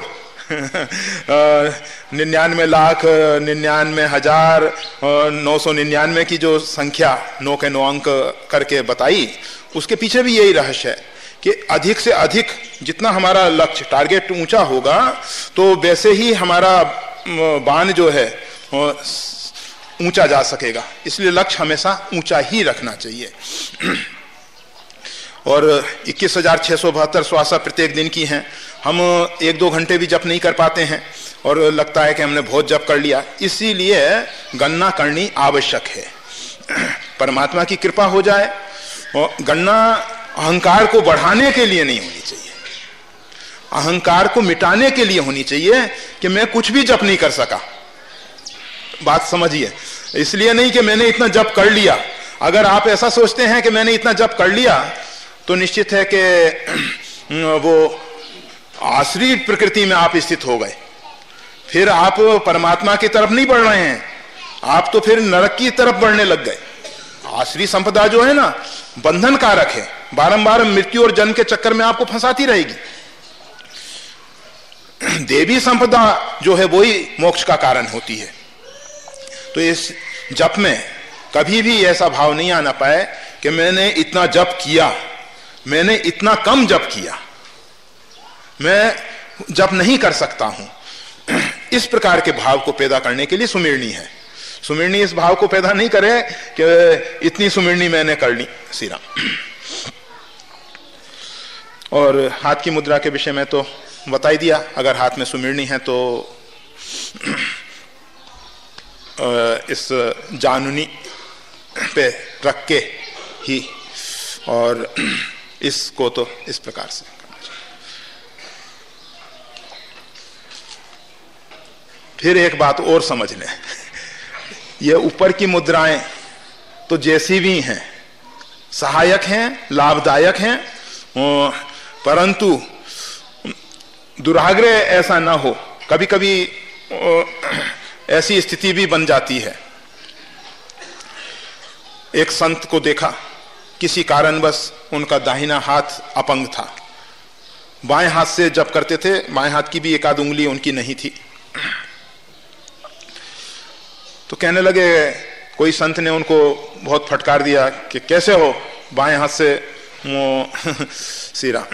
निन्यानवे लाख निन्यानवे हजार नौ सौ निन्यानवे की जो संख्या नौ के नौ अंक करके बताई, उसके पीछे भी यही रहस्य है कि अधिक से अधिक जितना हमारा लक्ष्य टारगेट ऊंचा होगा तो वैसे ही हमारा बाण जो है ऊंचा जा सकेगा। इसलिए लक्ष्य हमेशा ऊंचा ही रखना चाहिए। और इक्कीस हजार छह सौ बहत्तर श्वासा प्रत्येक दिन की हैं। हम एक दो घंटे भी जप नहीं कर पाते हैं और लगता है कि हमने बहुत जप कर लिया, इसीलिए गणना करनी आवश्यक है। परमात्मा की कृपा हो जाए। और गणना अहंकार को बढ़ाने के लिए नहीं होनी चाहिए, अहंकार को मिटाने के लिए होनी चाहिए कि मैं कुछ भी जप नहीं कर सका। बात समझिए, इसलिए नहीं कि मैंने इतना जप कर लिया। अगर आप ऐसा सोचते हैं कि मैंने इतना जप कर लिया तो निश्चित है कि वो आश्रित प्रकृति में आप स्थित हो गए, फिर आप परमात्मा की तरफ नहीं बढ़ रहे हैं, आप तो फिर नरक की तरफ बढ़ने लग गए। आश्रित संपदा जो है ना बंधन कारक है, बारंबार मृत्यु और जन्म के चक्कर में आपको फंसाती रहेगी। देवी संपदा जो है वही मोक्ष का कारण होती है। तो इस जप में कभी भी ऐसा भाव नहीं आना पाए कि मैंने इतना जप किया, मैंने इतना कम जप किया, मैं जप नहीं कर सकता हूं। इस प्रकार के भाव को पैदा करने के लिए सुमिरनी है। सुमिरनी इस भाव को पैदा नहीं करे कि इतनी सुमिरनी मैंने कर ली सीरा। और हाथ की मुद्रा के विषय में तो बता ही दिया। अगर हाथ में सुमिरनी है तो इस जानुनी पे रख के ही, और इसको तो इस प्रकार से करना चाहिए। फिर एक बात और समझ लें, ये ऊपर की मुद्राएं तो जैसी भी हैं सहायक हैं, लाभदायक हैं, परंतु दुराग्रह ऐसा ना हो। कभी कभी ऐसी स्थिति भी बन जाती है। एक संत को देखा, किसी कारणवश उनका दाहिना हाथ अपंग था, बाएं हाथ से जप करते थे, बाएं हाथ की भी एक आध उंगली उनकी नहीं थी। तो कहने लगे, कोई संत ने उनको बहुत फटकार दिया कि कैसे हो बाएं हाथ से वो सीरा।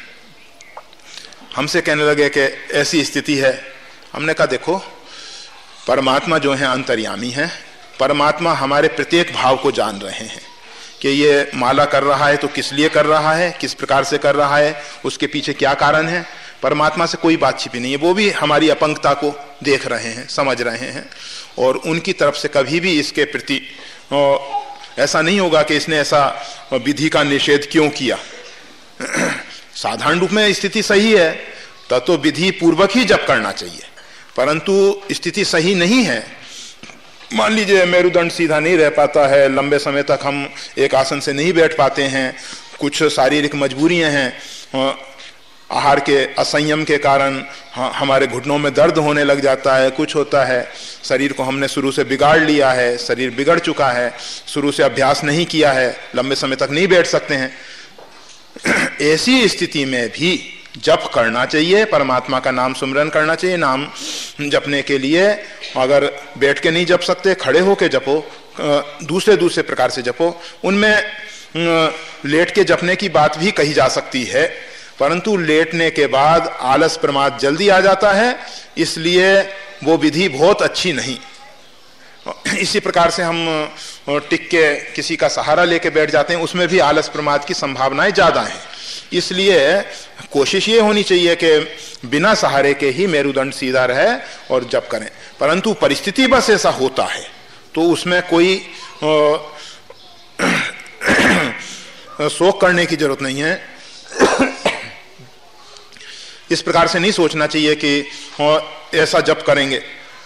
हमसे कहने लगे कि ऐसी स्थिति है। हमने कहा देखो, परमात्मा जो है अंतर्यामी है, परमात्मा हमारे प्रत्येक भाव को जान रहे हैं कि ये माला कर रहा है तो किस लिए कर रहा है, किस प्रकार से कर रहा है, उसके पीछे क्या कारण है। परमात्मा से कोई बात छिपी नहीं है, वो भी हमारी अपंगता को देख रहे हैं, समझ रहे हैं। और उनकी तरफ से कभी भी इसके प्रति ऐसा नहीं होगा कि इसने ऐसा विधि का निषेध क्यों किया। साधारण रूप में स्थिति सही है तब तो विधि पूर्वक ही जप करना चाहिए, परंतु स्थिति सही नहीं है। मान लीजिए मेरुदंड सीधा नहीं रह पाता है, लंबे समय तक हम एक आसन से नहीं बैठ पाते हैं, कुछ शारीरिक मजबूरियां हैं, आहार के असंयम के कारण हमारे घुटनों में दर्द होने लग जाता है, कुछ होता है, शरीर को हमने शुरू से बिगाड़ लिया है, शरीर बिगड़ चुका है, शुरू से अभ्यास नहीं किया है, लंबे समय तक नहीं बैठ सकते हैं। ऐसी स्थिति में भी जप करना चाहिए, परमात्मा का नाम सुमरन करना चाहिए। नाम जपने के लिए अगर बैठ के नहीं जप सकते, खड़े होके जपो, दूसरे दूसरे प्रकार से जपो। उनमें लेट के जपने की बात भी कही जा सकती है, परंतु लेटने के बाद आलस प्रमाद जल्दी आ जाता है, इसलिए वो विधि बहुत अच्छी नहीं। इसी प्रकार से हम टिक के किसी का सहारा लेके बैठ जाते हैं, उसमें भी आलस प्रमाद की संभावनाएं ज्यादा हैं। इसलिए कोशिश ये होनी चाहिए कि बिना सहारे के ही मेरुदंड सीधा रहे और जप करें। परंतु परिस्थिति बस ऐसा होता है तो उसमें कोई शोक करने की जरूरत नहीं है। इस प्रकार से नहीं सोचना चाहिए कि ऐसा जप करेंगे।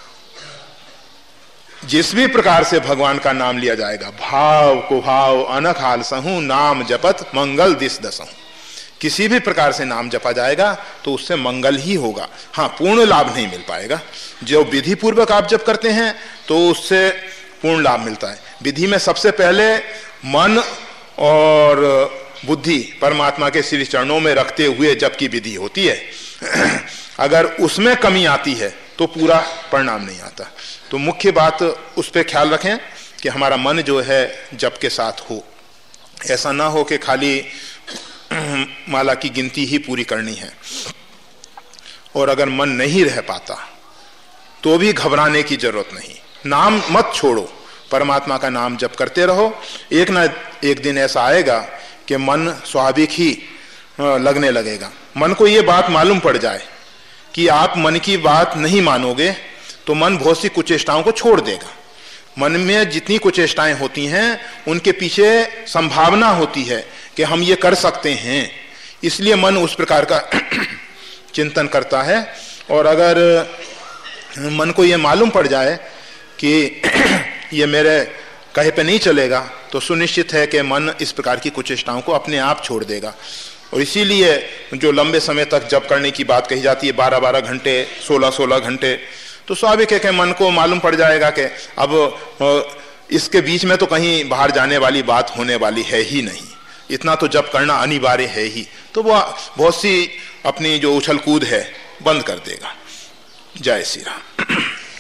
जिस भी प्रकार से भगवान का नाम लिया जाएगा, भाव को भाव अनख हाल सहूं, नाम जपत मंगल दिस दसहूं, किसी भी प्रकार से नाम जपा जाएगा तो उससे मंगल ही होगा। हाँ, पूर्ण लाभ नहीं मिल पाएगा। जो विधि पूर्वक आप जप करते हैं तो उससे पूर्ण लाभ मिलता है। विधि में सबसे पहले मन और बुद्धि परमात्मा के श्री चरणों में रखते हुए जबकि विधि होती है, अगर उसमें कमी आती है तो पूरा परिणाम नहीं आता। तो मुख्य बात उस पर ख्याल रखें कि हमारा मन जो है जप के साथ हो। ऐसा ना हो कि खाली माला की गिनती ही पूरी करनी है। और अगर मन नहीं रह पाता तो भी घबराने की जरूरत नहीं, नाम मत छोड़ो, परमात्मा का नाम जप करते रहो। एक ना एक दिन ऐसा आएगा कि मन स्वाभाविक ही लगने लगेगा। मन को ये बात मालूम पड़ जाए कि आप मन की बात नहीं मानोगे तो मन बहुत सी कुचेष्टाओं को छोड़ देगा। मन में जितनी कुचेष्टाएं होती हैं उनके पीछे संभावना होती है कि हम ये कर सकते हैं, इसलिए मन उस प्रकार का चिंतन करता है। और अगर मन को ये मालूम पड़ जाए कि ये मेरे कहे पे नहीं चलेगा तो सुनिश्चित है कि मन इस प्रकार की कुचेष्टाओं को अपने आप छोड़ देगा। और इसीलिए जो लंबे समय तक जप करने की बात कही जाती है, बारह बारह घंटे, सोलह सोलह घंटे, तो स्वाभाविक है कि मन को मालूम पड़ जाएगा कि अब इसके बीच में तो कहीं बाहर जाने वाली बात होने वाली है ही नहीं, इतना तो जप करना अनिवार्य है ही। तो वह बहुत सी अपनी जो उछल कूद है बंद कर देगा। जय श्री राम।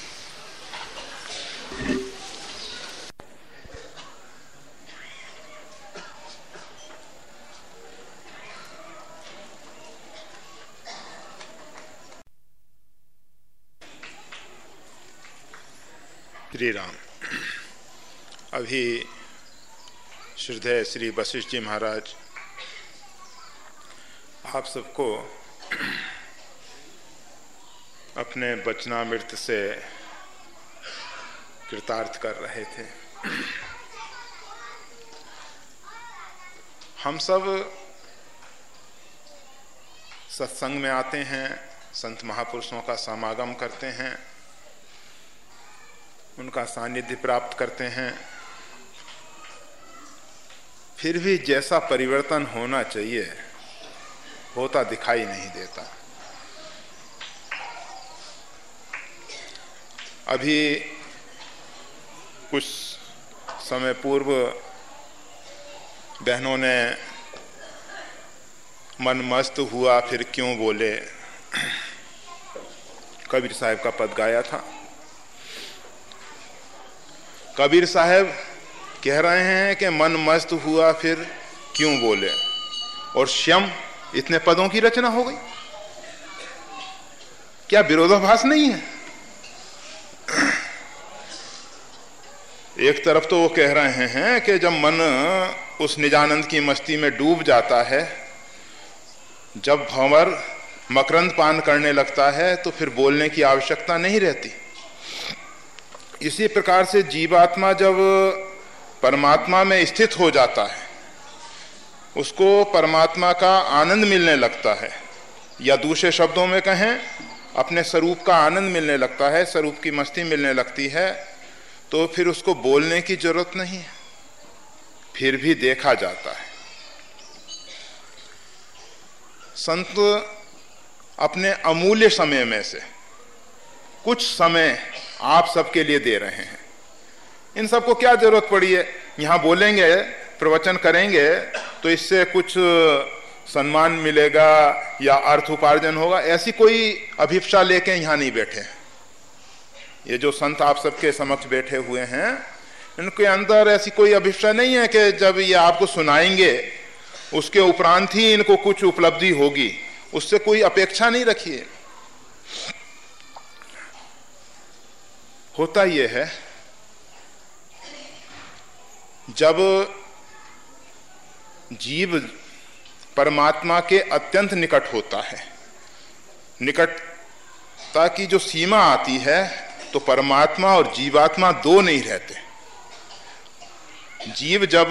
श्री राम। अभी श्रद्धेय श्री वशिष्ठ जी महाराज आप सबको अपने वचनामृत से कृतार्थ कर रहे थे। हम सब सत्संग में आते हैं, संत महापुरुषों का समागम करते हैं, उनका सानिध्य प्राप्त करते हैं, फिर भी जैसा परिवर्तन होना चाहिए होता दिखाई नहीं देता। अभी कुछ समय पूर्व बहनों ने मन मस्त हुआ फिर क्यों बोले कबीर साहब का पद गाया था। कबीर साहब कह रहे हैं कि मन मस्त हुआ फिर क्यों बोले, और श्यम इतने पदों की रचना हो गई। क्या विरोधाभास नहीं है? एक तरफ तो वो कह रहे हैं कि जब मन उस निजानंद की मस्ती में डूब जाता है, जब भंवर मकरंद पान करने लगता है तो फिर बोलने की आवश्यकता नहीं रहती। इसी प्रकार से जीवात्मा जब परमात्मा में स्थित हो जाता है, उसको परमात्मा का आनंद मिलने लगता है, या दूसरे शब्दों में कहें अपने स्वरूप का आनंद मिलने लगता है, स्वरूप की मस्ती मिलने लगती है, तो फिर उसको बोलने की जरूरत नहीं है, फिर भी देखा जाता है। संत अपने अमूल्य समय में से कुछ समय आप सबके लिए दे रहे हैं। इन सबको क्या जरूरत पड़ी है? यहाँ बोलेंगे, प्रवचन करेंगे तो इससे कुछ सम्मान मिलेगा या अर्थ उपार्जन होगा, ऐसी कोई अभिप्सा लेके यहाँ नहीं बैठे। ये जो संत आप सबके समक्ष बैठे हुए हैं, इनके अंदर ऐसी कोई अभिप्सा नहीं है कि जब ये आपको सुनाएंगे उसके उपरांत ही इनको कुछ उपलब्धि होगी, उससे कोई अपेक्षा नहीं रखिए। होता यह है, जब जीव परमात्मा के अत्यंत निकट होता है, निकटता की जो सीमा आती है, तो परमात्मा और जीवात्मा दो नहीं रहते। जीव जब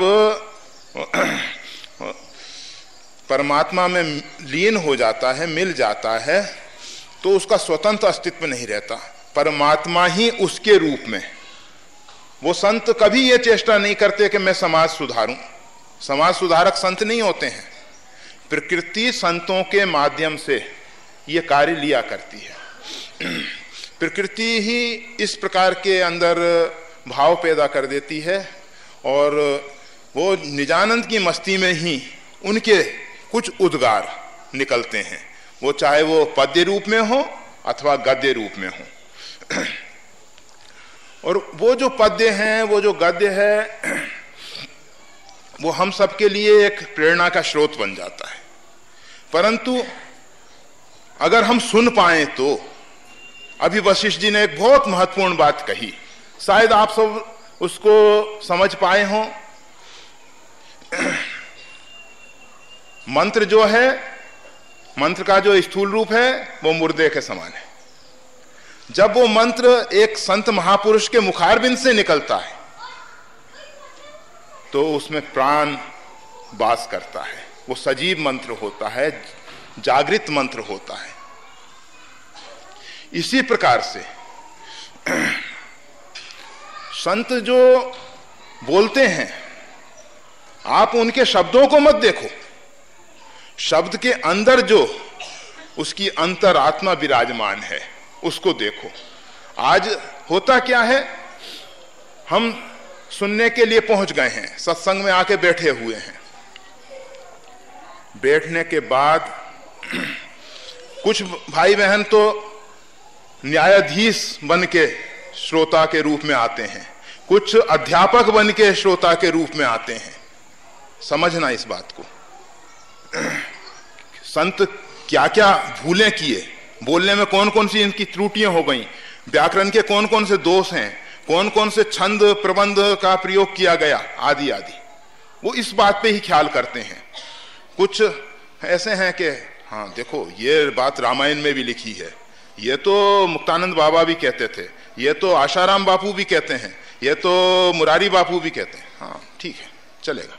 परमात्मा में लीन हो जाता है, मिल जाता है, तो उसका स्वतंत्र अस्तित्व नहीं रहता, परमात्मा ही उसके रूप में। वो संत कभी ये चेष्टा नहीं करते कि मैं समाज सुधारूं। समाज सुधारक संत नहीं होते हैं, प्रकृति संतों के माध्यम से ये कार्य लिया करती है। प्रकृति ही इस प्रकार के अंदर भाव पैदा कर देती है, और वो निजानंद की मस्ती में ही उनके कुछ उद्गार निकलते हैं, वो चाहे वो पद्य रूप में हो अथवा गद्य रूप में हो। और वो जो पद्य हैं, वो जो गद्य है, वो हम सबके लिए एक प्रेरणा का स्रोत बन जाता है। परंतु अगर हम सुन पाए तो, अभी वशिष्ठ जी ने एक बहुत महत्वपूर्ण बात कही, शायद आप सब उसको समझ पाए हों। मंत्र जो है, मंत्र का जो स्थूल रूप है वो मुर्दे के समान है। जब वो मंत्र एक संत महापुरुष के मुखारबिंद से निकलता है तो उसमें प्राण वास करता है, वो सजीव मंत्र होता है, जागृत मंत्र होता है। इसी प्रकार से संत जो बोलते हैं, आप उनके शब्दों को मत देखो, शब्द के अंदर जो उसकी अंतरात्मा विराजमान है उसको देखो। आज होता क्या है, हम सुनने के लिए पहुंच गए हैं, सत्संग में आके बैठे हुए हैं। बैठने के बाद कुछ भाई बहन तो न्यायाधीश बन के श्रोता के रूप में आते हैं, कुछ अध्यापक बन के श्रोता के रूप में आते हैं। समझना इस बात को। संत क्या क्या भूलें किए, बोलने में कौन कौन सी इनकी त्रुटियां हो गई, व्याकरण के कौन कौन से दोष हैं, कौन कौन से छंद प्रबंध का प्रयोग किया गया, आदि आदि, वो इस बात पे ही ख्याल करते हैं। कुछ ऐसे हैं कि हाँ देखो ये बात रामायण में भी लिखी है, ये तो मुक्तानंद बाबा भी कहते थे, ये तो आशाराम बापू भी कहते हैं, ये तो मुरारी बापू भी कहते हैं। हाँ ठीक है, चलेगा।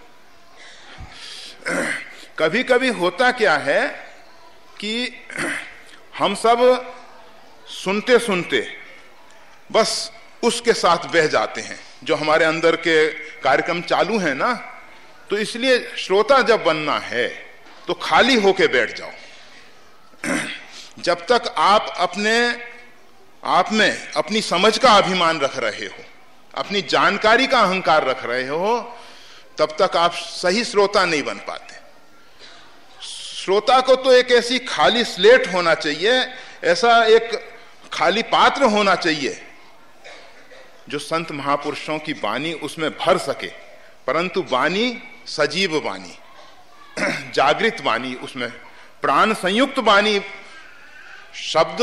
कभी कभी होता क्या है कि हम सब सुनते सुनते बस उसके साथ बह जाते हैं, जो हमारे अंदर के कार्यक्रम चालू है ना, तो इसलिए श्रोता जब बनना है तो खाली होके बैठ जाओ। जब तक आप अपने आप में अपनी समझ का अभिमान रख रहे हो, अपनी जानकारी का अहंकार रख रहे हो, तब तक आप सही श्रोता नहीं बन पाते। श्रोता को तो एक ऐसी खाली स्लेट होना चाहिए, ऐसा एक खाली पात्र होना चाहिए जो संत महापुरुषों की वाणी उसमें भर सके, परंतु वाणी सजीव वाणी, जागृत वाणी, उसमें प्राण संयुक्त वाणी। शब्द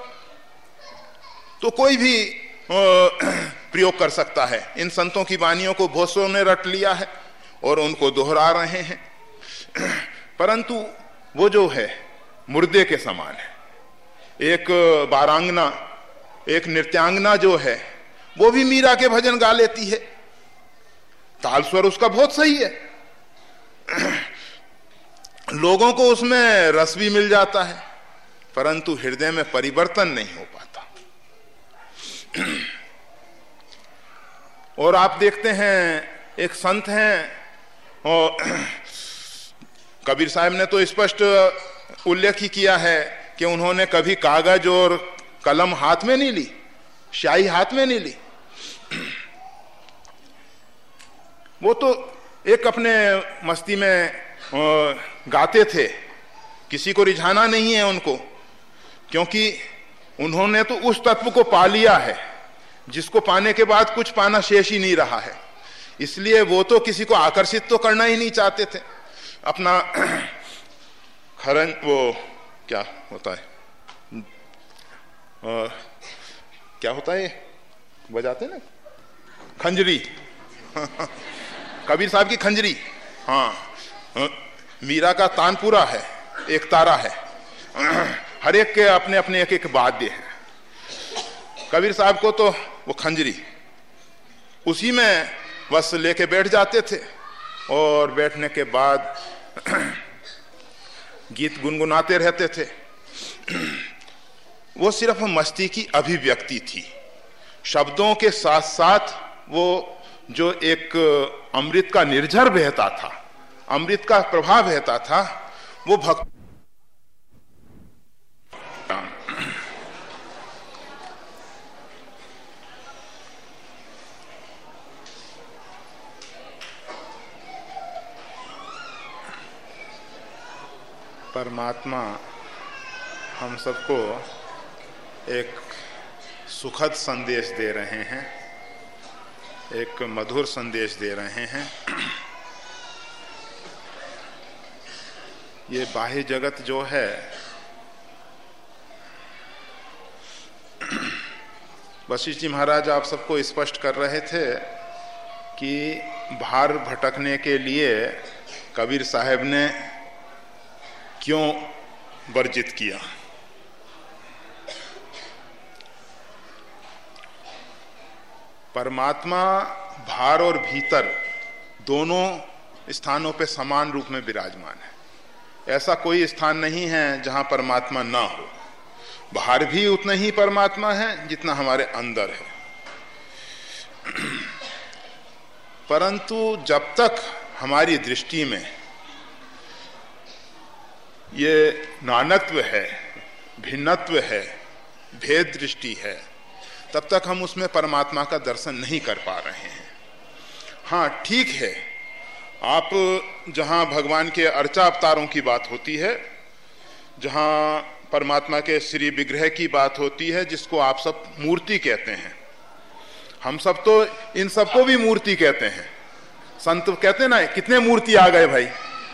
तो कोई भी प्रयोग कर सकता है। इन संतों की वाणियों को बहुत सौ ने रट लिया है और उनको दोहरा रहे हैं, परंतु वो जो है मुर्दे के समान है। एक बारांगना, एक नृत्यांगना जो है, वो भी मीरा के भजन गा लेती है, ताल स्वर उसका बहुत सही है, लोगों को उसमें रस भी मिल जाता है, परंतु हृदय में परिवर्तन नहीं हो पाता। और आप देखते हैं एक संत हैं, और कबीर साहब ने तो स्पष्ट उल्लेख ही किया है कि उन्होंने कभी कागज और कलम हाथ में नहीं ली, स्याही हाथ में नहीं ली। वो तो एक अपने मस्ती में गाते थे, किसी को रिझाना नहीं है उनको, क्योंकि उन्होंने तो उस तत्व को पा लिया है जिसको पाने के बाद कुछ पाना शेष ही नहीं रहा है। इसलिए वो तो किसी को आकर्षित तो करना ही नहीं चाहते थे। अपना खरन, वो क्या होता है, आ, क्या होता है बजाते ना, खंजरी कबीर साहब की खंजरी। हाँ, मीरा का तानपुरा है, एक तारा है, हर एक के अपने अपने एक एक वाद्य है। कबीर साहब को तो वो खंजरी, उसी में बस लेके बैठ जाते थे, और बैठने के बाद गीत गुनगुनाते रहते थे। वो सिर्फ मस्ती की अभिव्यक्ति थी, शब्दों के साथ साथ वो जो एक अमृत का निर्झर बहता था, अमृत का प्रभाव बहता था, वो भक्त। परमात्मा हम सबको एक सुखद संदेश दे रहे हैं, एक मधुर संदेश दे रहे हैं। ये बाह्य जगत जो है वशिष्ठ जी महाराज आप सबको स्पष्ट कर रहे थे कि बाहर भटकने के लिए कबीर साहब ने क्यों वर्जित किया। परमात्मा बाहर और भीतर दोनों स्थानों पे समान रूप में विराजमान है। ऐसा कोई स्थान नहीं है जहां परमात्मा ना हो। बाहर भी उतना ही परमात्मा है जितना हमारे अंदर है। परंतु जब तक हमारी दृष्टि में ये नानत्व है, भिन्नत्व है, भेद दृष्टि है, तब तक हम उसमें परमात्मा का दर्शन नहीं कर पा रहे हैं। हाँ, ठीक है, आप जहां भगवान के अर्चा अवतारों की बात होती है, जहां परमात्मा के श्री विग्रह की बात होती है, जिसको आप सब मूर्ति कहते हैं, हम सब तो इन सबको भी मूर्ति कहते हैं। संत कहते हैं ना, कितने मूर्ति आ गए भाई।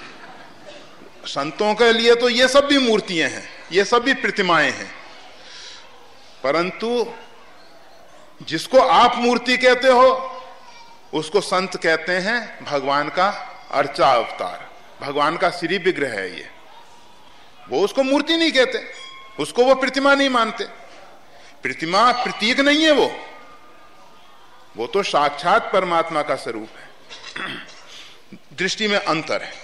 संतों के लिए तो ये सब भी मूर्तियां हैं, ये सब भी प्रतिमाएं हैं। परंतु जिसको आप मूर्ति कहते हो उसको संत कहते हैं भगवान का अर्चा अवतार, भगवान का श्री विग्रह है ये। वो उसको मूर्ति नहीं कहते, उसको वो प्रतिमा नहीं मानते। प्रतिमा प्रतीक नहीं है, वो वो तो साक्षात परमात्मा का स्वरूप है। दृष्टि में अंतर है।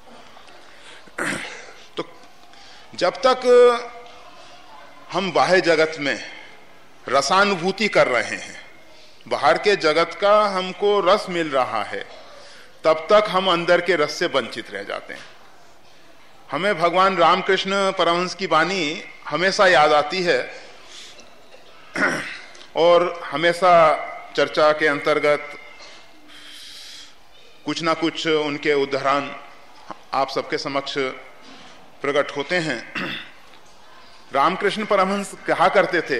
तो जब तक हम बाह्य जगत में रसानुभूति कर रहे हैं, बाहर के जगत का हमको रस मिल रहा है, तब तक हम अंदर के रस से वंचित रह जाते हैं। हमें भगवान रामकृष्ण परमहंस की वाणी हमेशा याद आती है और हमेशा चर्चा के अंतर्गत कुछ ना कुछ उनके उदाहरण आप सबके समक्ष प्रकट होते हैं। रामकृष्ण परमहंस कहा करते थे,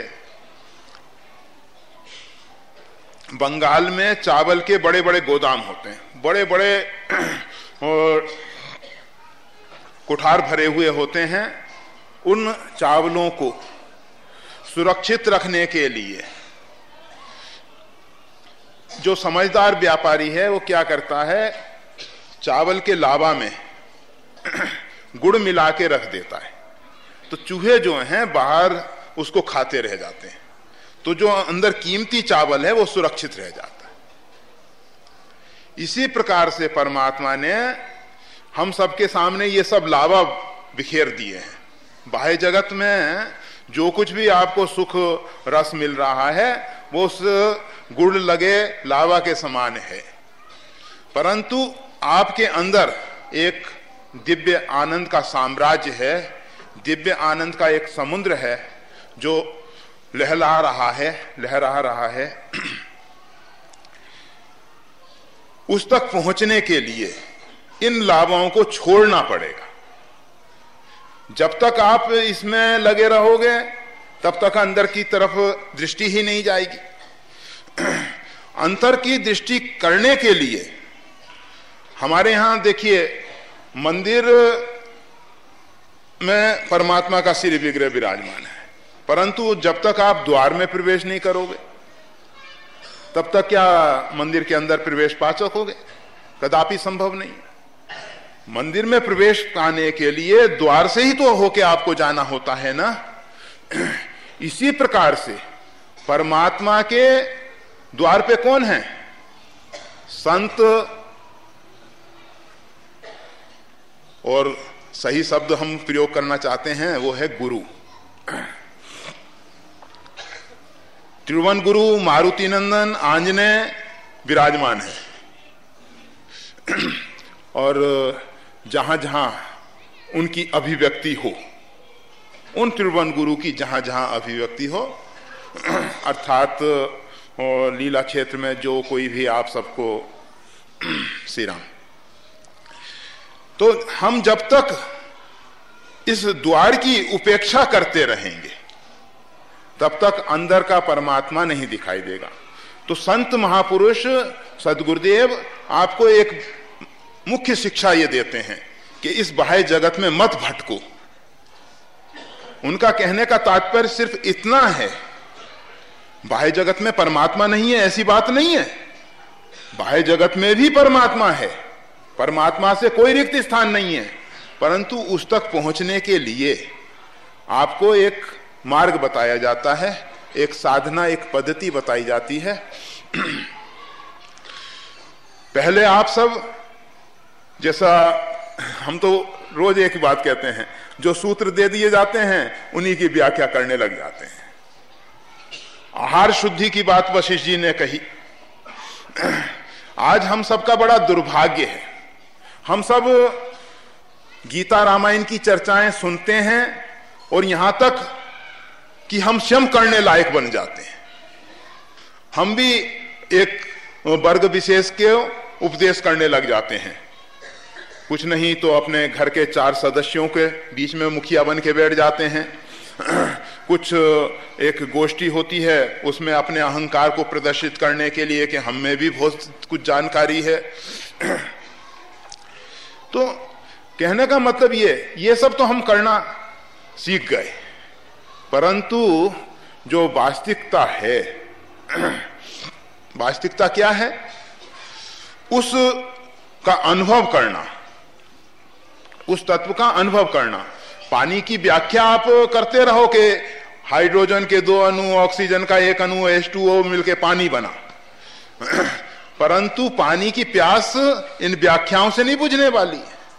बंगाल में चावल के बड़े बड़े गोदाम होते हैं, बड़े बड़े और कुठार भरे हुए होते हैं। उन चावलों को सुरक्षित रखने के लिए जो समझदार व्यापारी है वो क्या करता है, चावल के लावा में गुड़ मिला के रख देता है। तो चूहे जो हैं बाहर उसको खाते रह जाते हैं, तो जो अंदर कीमती चावल है वो सुरक्षित रह जाता है। इसी प्रकार से परमात्मा ने हम सबके सामने ये सब लावा बिखेर दिए हैं। बाह्य जगत में जो कुछ भी आपको सुख रस मिल रहा है वो उस गुड़ लगे लावा के समान है। परंतु आपके अंदर एक दिव्य आनंद का साम्राज्य है, दिव्य आनंद का एक समुद्र है जो लहला रहा है, लहरा रहा है। उस तक पहुंचने के लिए इन लाभाओं को छोड़ना पड़ेगा। जब तक आप इसमें लगे रहोगे तब तक अंदर की तरफ दृष्टि ही नहीं जाएगी। अंतर की दृष्टि करने के लिए हमारे यहां देखिए, मंदिर में परमात्मा का श्री विग्रह विराजमान है, परंतु जब तक आप द्वार में प्रवेश नहीं करोगे तब तक क्या मंदिर के अंदर प्रवेश पा सकोगे? कदापि संभव नहीं। मंदिर में प्रवेश पाने के लिए द्वार से ही तो होके आपको जाना होता है ना। इसी प्रकार से परमात्मा के द्वार पे कौन है? संत, और सही शब्द हम प्रयोग करना चाहते हैं वो है गुरु। त्रिभुवन गुरु मारुति नंदन आंजनेय विराजमान है, और जहां जहां उनकी अभिव्यक्ति हो, उन त्रिभुवन गुरु की जहां जहां अभिव्यक्ति हो, अर्थात और लीला क्षेत्र में जो कोई भी आप सबको श्री राम, तो हम जब तक इस द्वार की उपेक्षा करते रहेंगे तब तक अंदर का परमात्मा नहीं दिखाई देगा। तो संत महापुरुष सद्गुरुदेव आपको एक मुख्य शिक्षा ये देते हैं कि इस बाह्य जगत में मत भटको। उनका कहने का तात्पर्य सिर्फ इतना है, बाह्य जगत में परमात्मा नहीं है ऐसी बात नहीं है, बाह्य जगत में भी परमात्मा है, परमात्मा से कोई रिक्त स्थान नहीं है, परंतु उस तक पहुंचने के लिए आपको एक मार्ग बताया जाता है, एक साधना, एक पद्धति बताई जाती है। पहले आप सब, जैसा हम तो रोज एक ही बात कहते हैं, जो सूत्र दे दिए जाते हैं उन्हीं की व्याख्या करने लग जाते हैं। आहार शुद्धि की बात वशिष्ठ जी ने कही। आज हम सबका बड़ा दुर्भाग्य है, हम सब गीता रामायण की चर्चाएं सुनते हैं और यहां तक कि हम स्वयं करने लायक बन जाते हैं। हम भी एक वर्ग विशेष के उपदेश करने लग जाते हैं, कुछ नहीं तो अपने घर के चार सदस्यों के बीच में मुखिया बन के बैठ जाते हैं। कुछ एक गोष्ठी होती है, उसमें अपने अहंकार को प्रदर्शित करने के लिए कि हम में भी बहुत कुछ जानकारी है। तो कहने का मतलब ये ये सब तो हम करना सीख गए, परंतु जो वास्तविकता है, वास्तविकता क्या है, उस का अनुभव करना, उस तत्व का अनुभव करना। पानी की व्याख्या आप करते रहो कि हाइड्रोजन के दो अणु, ऑक्सीजन का एक अणु, एच टू ओ मिलके पानी बना, परंतु पानी की प्यास इन व्याख्याओं से नहीं बुझने वाली।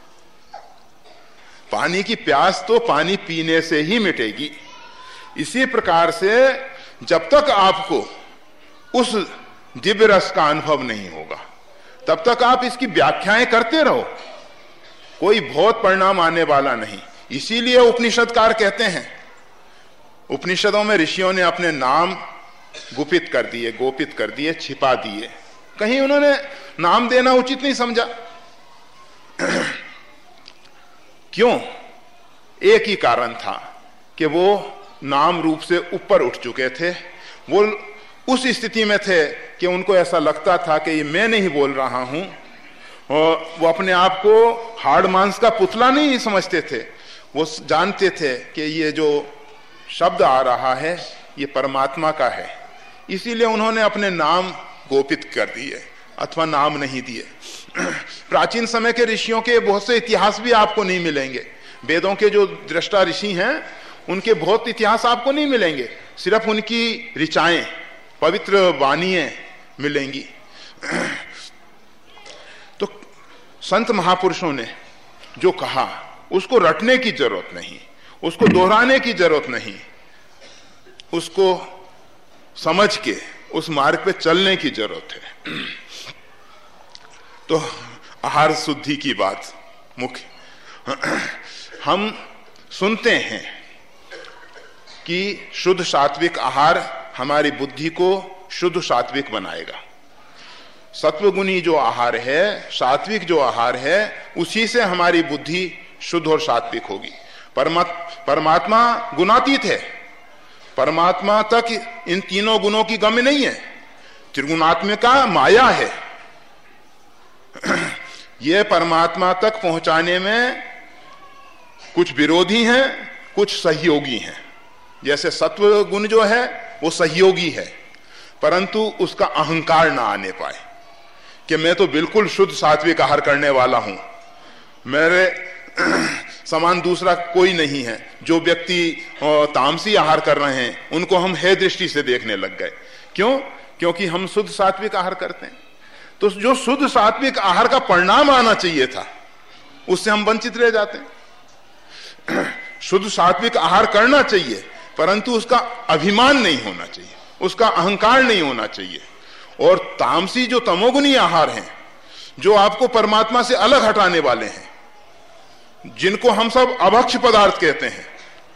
पानी की प्यास तो पानी पीने से ही मिटेगी। इसी प्रकार से जब तक आपको उस दिव्य रस का अनुभव नहीं होगा तब तक आप इसकी व्याख्याएं करते रहो, कोई बहुत परिणाम आने वाला नहीं। इसीलिए उपनिषदकार कहते हैं, उपनिषदों में ऋषियों ने अपने नाम गुपित कर दिए, गोपित कर दिए, छिपा दिए। कहीं उन्होंने नाम देना उचित नहीं समझा। क्यों? एक ही कारण था कि वो नाम रूप से ऊपर उठ चुके थे। वो उस स्थिति में थे कि उनको ऐसा लगता था कि ये मैं नहीं बोल रहा हूं, और वो अपने आप को हाड़ मांस का पुतला नहीं समझते थे। वो जानते थे कि ये जो शब्द आ रहा है ये परमात्मा का है, इसीलिए उन्होंने अपने नाम गोपित कर दिए अथवा नाम नहीं दिए। प्राचीन समय के ऋषियों के बहुत से इतिहास भी आपको नहीं मिलेंगे। वेदों के जो दृष्टा ऋषि हैं उनके बहुत इतिहास आपको नहीं मिलेंगे, सिर्फ उनकी ऋचाएं, पवित्र वाणियां मिलेंगी। तो संत महापुरुषों ने जो कहा उसको रटने की जरूरत नहीं, उसको दोहराने की जरूरत नहीं, उसको समझ के उस मार्ग पे चलने की जरूरत है। तो आहार शुद्धि की बात मुख्य, हम सुनते हैं कि शुद्ध सात्विक आहार हमारी बुद्धि को शुद्ध सात्विक बनाएगा। सत्वगुणी जो आहार है, सात्विक जो आहार है, उसी से हमारी बुद्धि शुद्ध और सात्विक होगी। परमात्मा गुणातीत है, परमात्मा तक इन तीनों गुणों की गम्य नहीं है, त्रिगुणात्मिका माया है। यह परमात्मा तक पहुंचाने में कुछ विरोधी हैं, कुछ सहयोगी हैं। जैसे सत्व गुण जो है वो सहयोगी है, परंतु उसका अहंकार ना आने पाए कि मैं तो बिल्कुल शुद्ध सात्विक आहार करने वाला हूं, मेरे समान दूसरा कोई नहीं है। जो व्यक्ति तामसी आहार कर रहे हैं उनको हम हे दृष्टि से देखने लग गए। क्यों? क्योंकि हम शुद्ध सात्विक आहार करते हैं। तो जो शुद्ध सात्विक आहार का परिणाम आना चाहिए था उससे हम वंचित रह जाते हैं। शुद्ध सात्विक आहार करना चाहिए, परंतु उसका अभिमान नहीं होना चाहिए, उसका अहंकार नहीं होना चाहिए। और तामसी जो तमोगुनी आहार हैं, जो आपको परमात्मा से अलग हटाने वाले हैं, जिनको हम सब अभक्ष पदार्थ कहते हैं।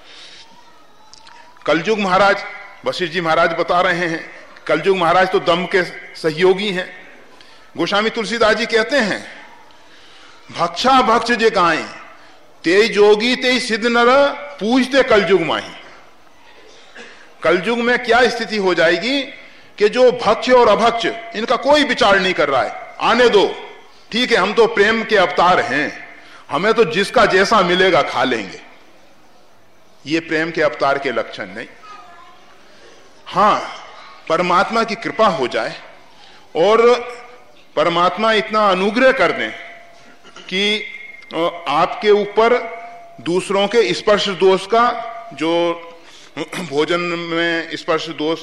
कलयुग महाराज, वशिष्ठ जी महाराज बता रहे हैं, कलयुग महाराज तो दम के सहयोगी हैं। गोस्वामी तुलसीदास जी कहते हैं, भक्षा भक्ष जे गाएं ते जोगी ते सिद्ध नर पूजते कलयुग माही। कलयुग में क्या स्थिति हो जाएगी कि जो भक्ष और अभक्ष इनका कोई विचार नहीं कर रहा है, आने दो, ठीक है हम तो प्रेम के अवतार हैं, हमें तो जिसका जैसा मिलेगा खा लेंगे। ये प्रेम के अवतार के लक्षण नहीं। हां, परमात्मा की कृपा हो जाए और परमात्मा इतना अनुग्रह कर दें कि आपके ऊपर दूसरों के स्पर्श दोष का, जो भोजन में स्पर्श दोष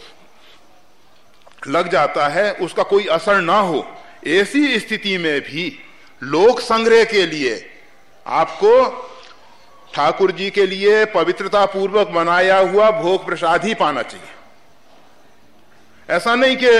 लग जाता है, उसका कोई असर ना हो। ऐसी स्थिति में भी लोक संग्रह के लिए आपको ठाकुर जी के लिए पवित्रता पूर्वक बनाया हुआ भोग प्रसाद ही पाना चाहिए। ऐसा नहीं कि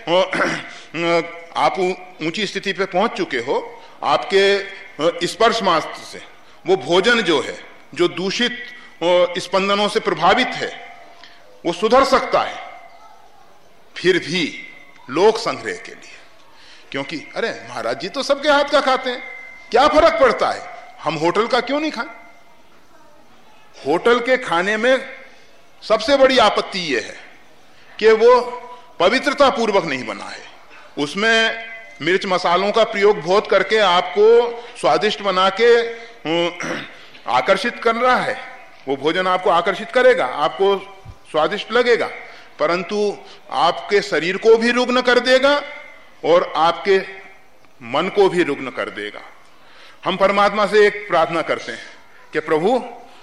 आप ऊंची स्थिति पे पहुंच चुके हो, आपके स्पर्श मात्र से वो भोजन जो है, जो दूषित स्पंदनों से प्रभावित है, वो सुधर सकता है, फिर भी लोक संग्रह के लिए। क्योंकि अरे महाराज जी तो सबके हाथ का खाते हैं, क्या फर्क पड़ता है, हम होटल का क्यों नहीं खाएं? होटल के खाने में सबसे बड़ी आपत्ति यह है कि वो पवित्रता पूर्वक नहीं बना है। उसमें मिर्च मसालों का प्रयोग बहुत करके आपको स्वादिष्ट बना के आकर्षित कर रहा है। वो भोजन आपको आकर्षित करेगा, आपको स्वादिष्ट लगेगा, परंतु आपके शरीर को भी रुग्ण कर देगा और आपके मन को भी रुग्ण कर देगा। हम परमात्मा से एक प्रार्थना करते हैं कि प्रभु,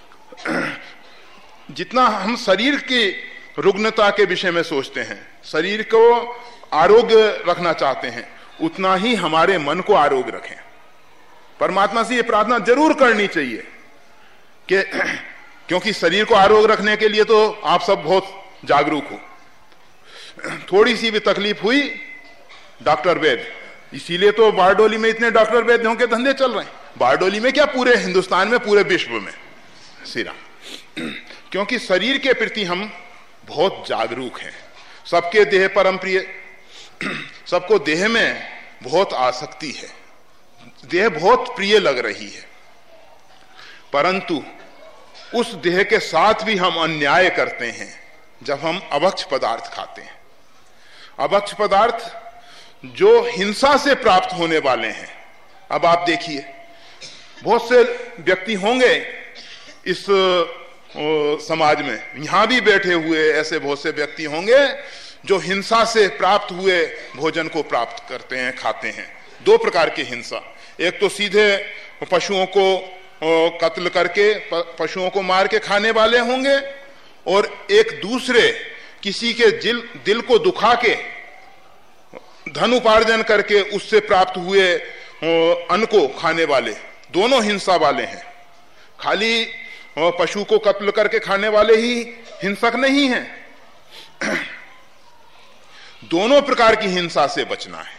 जितना हम शरीर की रुग्णता के विषय में सोचते हैं, शरीर को आरोग्य रखना चाहते हैं, उतना ही हमारे मन को आरोग्य रखें। परमात्मा से ये प्रार्थना जरूर करनी चाहिए कि क्योंकि शरीर को आरोग्य रखने के लिए तो आप सब बहुत जागरूक हो। थोड़ी सी भी तकलीफ हुई, डॉक्टर वैद्य, इसीलिए तो बारडोली में इतने डॉक्टर वैद्यों के धंधे चल रहे हैं। बारडोली में क्या, पूरे हिंदुस्तान में, पूरे विश्व में सिरा, क्योंकि शरीर के प्रति हम बहुत जागरूक हैं। सबके देह परम प्रिय, सबको देह में बहुत आसक्ति है, देह बहुत प्रिय लग रही है, परंतु उस देह के साथ भी हम अन्याय करते हैं जब हम अभक्ष पदार्थ खाते हैं। अभक्ष पदार्थ जो हिंसा से प्राप्त होने वाले हैं। अब आप देखिए, बहुत से व्यक्ति होंगे इस ओ, समाज में, यहां भी बैठे हुए ऐसे बहुत से व्यक्ति होंगे जो हिंसा से प्राप्त हुए भोजन को प्राप्त करते हैं, खाते हैं। दो प्रकार की हिंसा, एक तो सीधे पशुओं को कत्ल करके, पशुओं को मार के खाने वाले होंगे, और एक दूसरे किसी के दिल दिल को दुखा के धन उपार्जन करके उससे प्राप्त हुए अन्न को खाने वाले। दोनों हिंसा वाले हैं। खाली पशु को कत्ल करके खाने वाले ही हिंसक नहीं हैं। दोनों प्रकार की हिंसा से बचना है।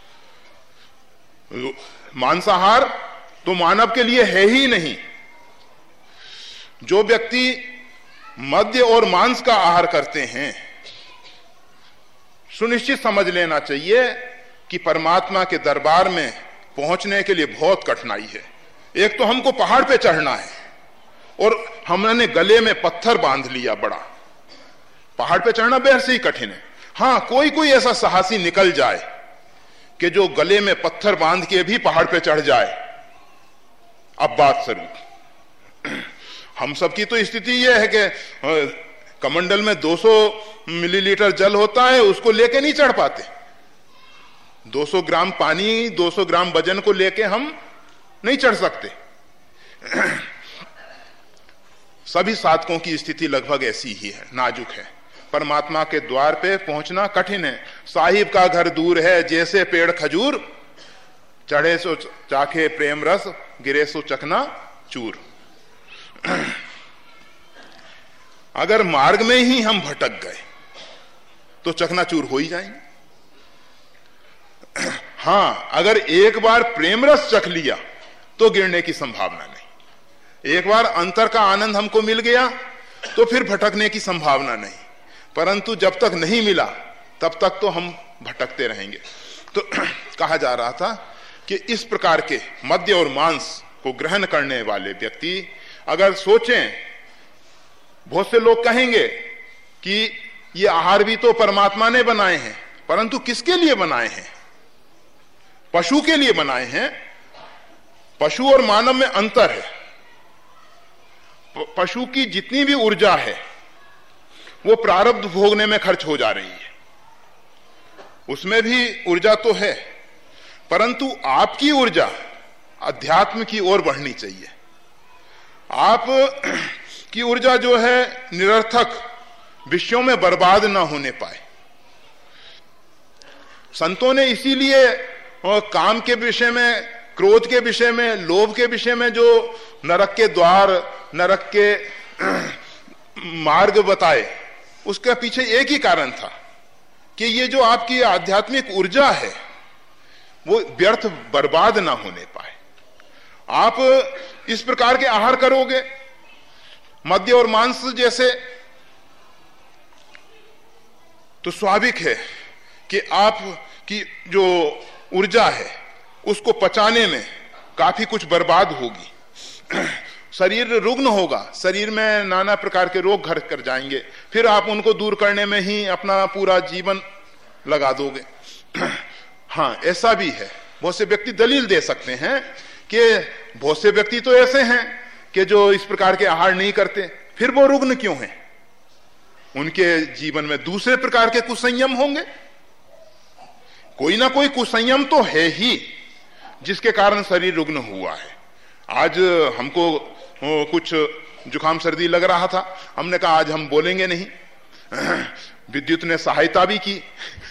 मांसाहार तो मानव के लिए है ही नहीं। जो व्यक्ति मद्य और मांस का आहार करते हैं, सुनिश्चित समझ लेना चाहिए कि परमात्मा के दरबार में पहुंचने के लिए बहुत कठिनाई है। एक तो हमको पहाड़ पे चढ़ना है और हमने गले में पत्थर बांध लिया बड़ा। पहाड़ पे चढ़ना बेहद से ही कठिन है। हां, कोई कोई ऐसा साहसी निकल जाए कि जो गले में पत्थर बांध के भी पहाड़ पे चढ़ जाए, अब बात सरू। हम सबकी तो स्थिति यह है कि कमंडल में दो सौ मिलीलीटर जल होता है, उसको लेके नहीं चढ़ पाते। दो सौ ग्राम पानी, दो सौ ग्राम वजन को लेके हम नहीं चढ़ सकते। सभी साधकों की स्थिति लगभग ऐसी ही है, नाजुक है। परमात्मा के द्वार पे पहुंचना कठिन है। साहिब का घर दूर है जैसे पेड़ खजूर, चढ़े सो चाखे प्रेम रस, गिरे सो चकना चूर। अगर मार्ग में ही हम भटक गए तो चकनाचूर हो ही जाएंगे। हां, अगर एक बार प्रेम रस चख लिया तो गिरने की संभावना नहीं। एक बार अंतर का आनंद हमको मिल गया तो फिर भटकने की संभावना नहीं। परंतु जब तक नहीं मिला तब तक तो हम भटकते रहेंगे। तो कहा जा रहा था कि इस प्रकार के मद्य और मांस को ग्रहण करने वाले व्यक्ति अगर सोचें, बहुत से लोग कहेंगे कि ये आहार भी तो परमात्मा ने बनाए हैं, परंतु किसके लिए बनाए हैं? पशु के लिए बनाए हैं। पशु और मानव में अंतर है। पशु की जितनी भी ऊर्जा है वो प्रारब्ध भोगने में खर्च हो जा रही है, उसमें भी ऊर्जा तो है, परंतु आपकी ऊर्जा अध्यात्म की ओर बढ़नी चाहिए। आप की ऊर्जा जो है निरर्थक विषयों में बर्बाद ना होने पाए। संतों ने इसीलिए काम के विषय में, क्रोध के विषय में, लोभ के विषय में जो नरक के द्वार, नरक के मार्ग बताए, उसके पीछे एक ही कारण था कि ये जो आपकी आध्यात्मिक ऊर्जा है वो व्यर्थ बर्बाद ना होने पाए। आप इस प्रकार के आहार करोगे, मद्य और मांस जैसे, तो स्वाभाविक है कि आप की जो ऊर्जा है उसको पचाने में काफी कुछ बर्बाद होगी। शरीर रुग्ण होगा, शरीर में नाना प्रकार के रोग घर कर जाएंगे, फिर आप उनको दूर करने में ही अपना पूरा जीवन लगा दोगे। हाँ, ऐसा भी है। बहुत से व्यक्ति दलील दे सकते हैं कि बहुत से व्यक्ति तो ऐसे हैं कि जो इस प्रकार के आहार नहीं करते, फिर वो रुग्ण क्यों हैं? उनके जीवन में दूसरे प्रकार के कुसंयम होंगे। कोई ना कोई कुसंयम तो है ही जिसके कारण शरीर रुग्ण हुआ है। आज हमको कुछ जुकाम सर्दी लग रहा था, हमने कहा आज हम बोलेंगे नहीं। विद्युत ने सहायता भी की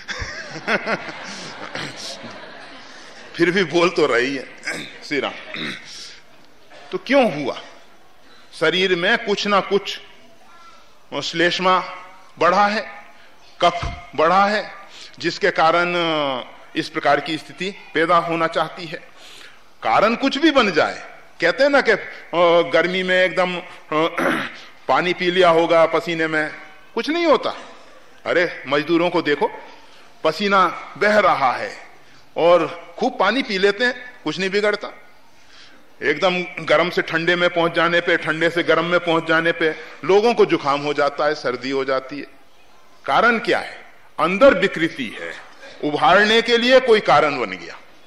फिर भी बोल तो रही है। श्री राम। तो क्यों हुआ? शरीर में कुछ ना कुछ श्लेष्मा बढ़ा है, कफ बढ़ा है, जिसके कारण इस प्रकार की स्थिति पैदा होना चाहती है। कारण कुछ भी बन जाए, कहते हैं ना कि गर्मी में एकदम पानी पी लिया होगा पसीने में, कुछ नहीं होता। अरे मजदूरों को देखो, पसीना बह रहा है और खूब पानी पी लेते हैं, कुछ नहीं बिगड़ता। एकदम गर्म से ठंडे में पहुंच जाने पे, ठंडे से गर्म में पहुंच जाने पे लोगों को जुकाम हो जाता है, सर्दी हो जाती है। कारण क्या है? अंदर विकृति है, उभारने के लिए कोई कारण बन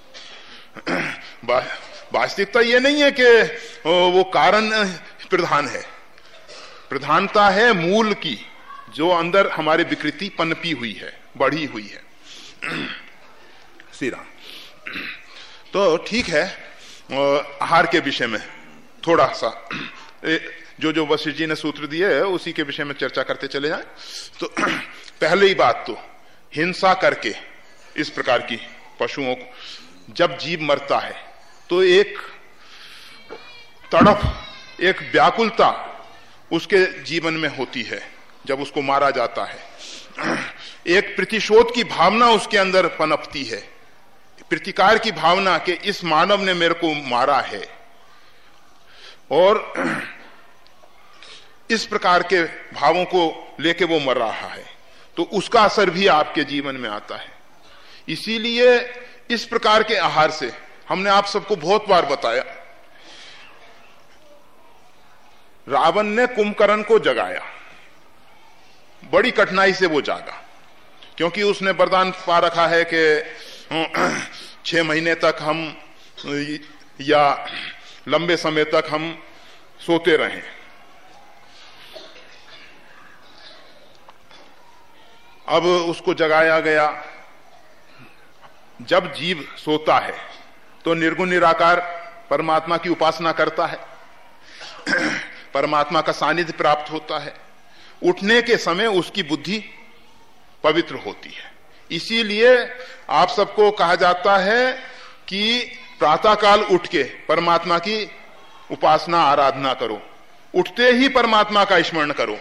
गया। वास्तविकता ये नहीं है कि वो कारण प्रधान है, प्रधानता है मूल की, जो अंदर हमारे विकृति पनपी हुई है, बढ़ी हुई है। श्री राम। तो ठीक है, आहार के विषय में थोड़ा सा जो जो वशिष्ठ जी ने सूत्र दिए है उसी के विषय में चर्चा करते चले जाएं। तो पहले ही बात तो, हिंसा करके इस प्रकार की पशुओं को, जब जीव मरता है तो एक तड़प, एक व्याकुलता उसके जीवन में होती है। जब उसको मारा जाता है एक प्रतिशोध की भावना उसके अंदर पनपती है, प्रतिकार की भावना कि इस मानव ने मेरे को मारा है, और इस प्रकार के भावों को लेके वो मर रहा है, तो उसका असर भी आपके जीवन में आता है। इसीलिए इस प्रकार के आहार से, हमने आप सबको बहुत बार बताया, रावण ने कुंभकर्ण को जगाया, बड़ी कठिनाई से वो जागा, क्योंकि उसने वरदान पा रखा है कि छह महीने तक हम या लंबे समय तक हम सोते रहें। अब उसको जगाया गया। जब जीव सोता है तो निर्गुण निराकार परमात्मा की उपासना करता है, परमात्मा का सानिध्य प्राप्त होता है। उठने के समय उसकी बुद्धि पवित्र होती है। इसीलिए आप सबको कहा जाता है कि प्रातःकाल उठ के परमात्मा की उपासना आराधना करो, उठते ही परमात्मा का स्मरण करो।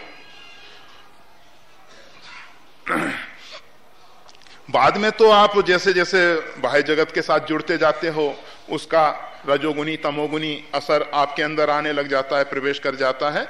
बाद में तो आप जैसे जैसे बाह्य जगत के साथ जुड़ते जाते हो, उसका रजोगुनी तमोगुनी असर आपके अंदर आने लग जाता है, प्रवेश कर जाता है।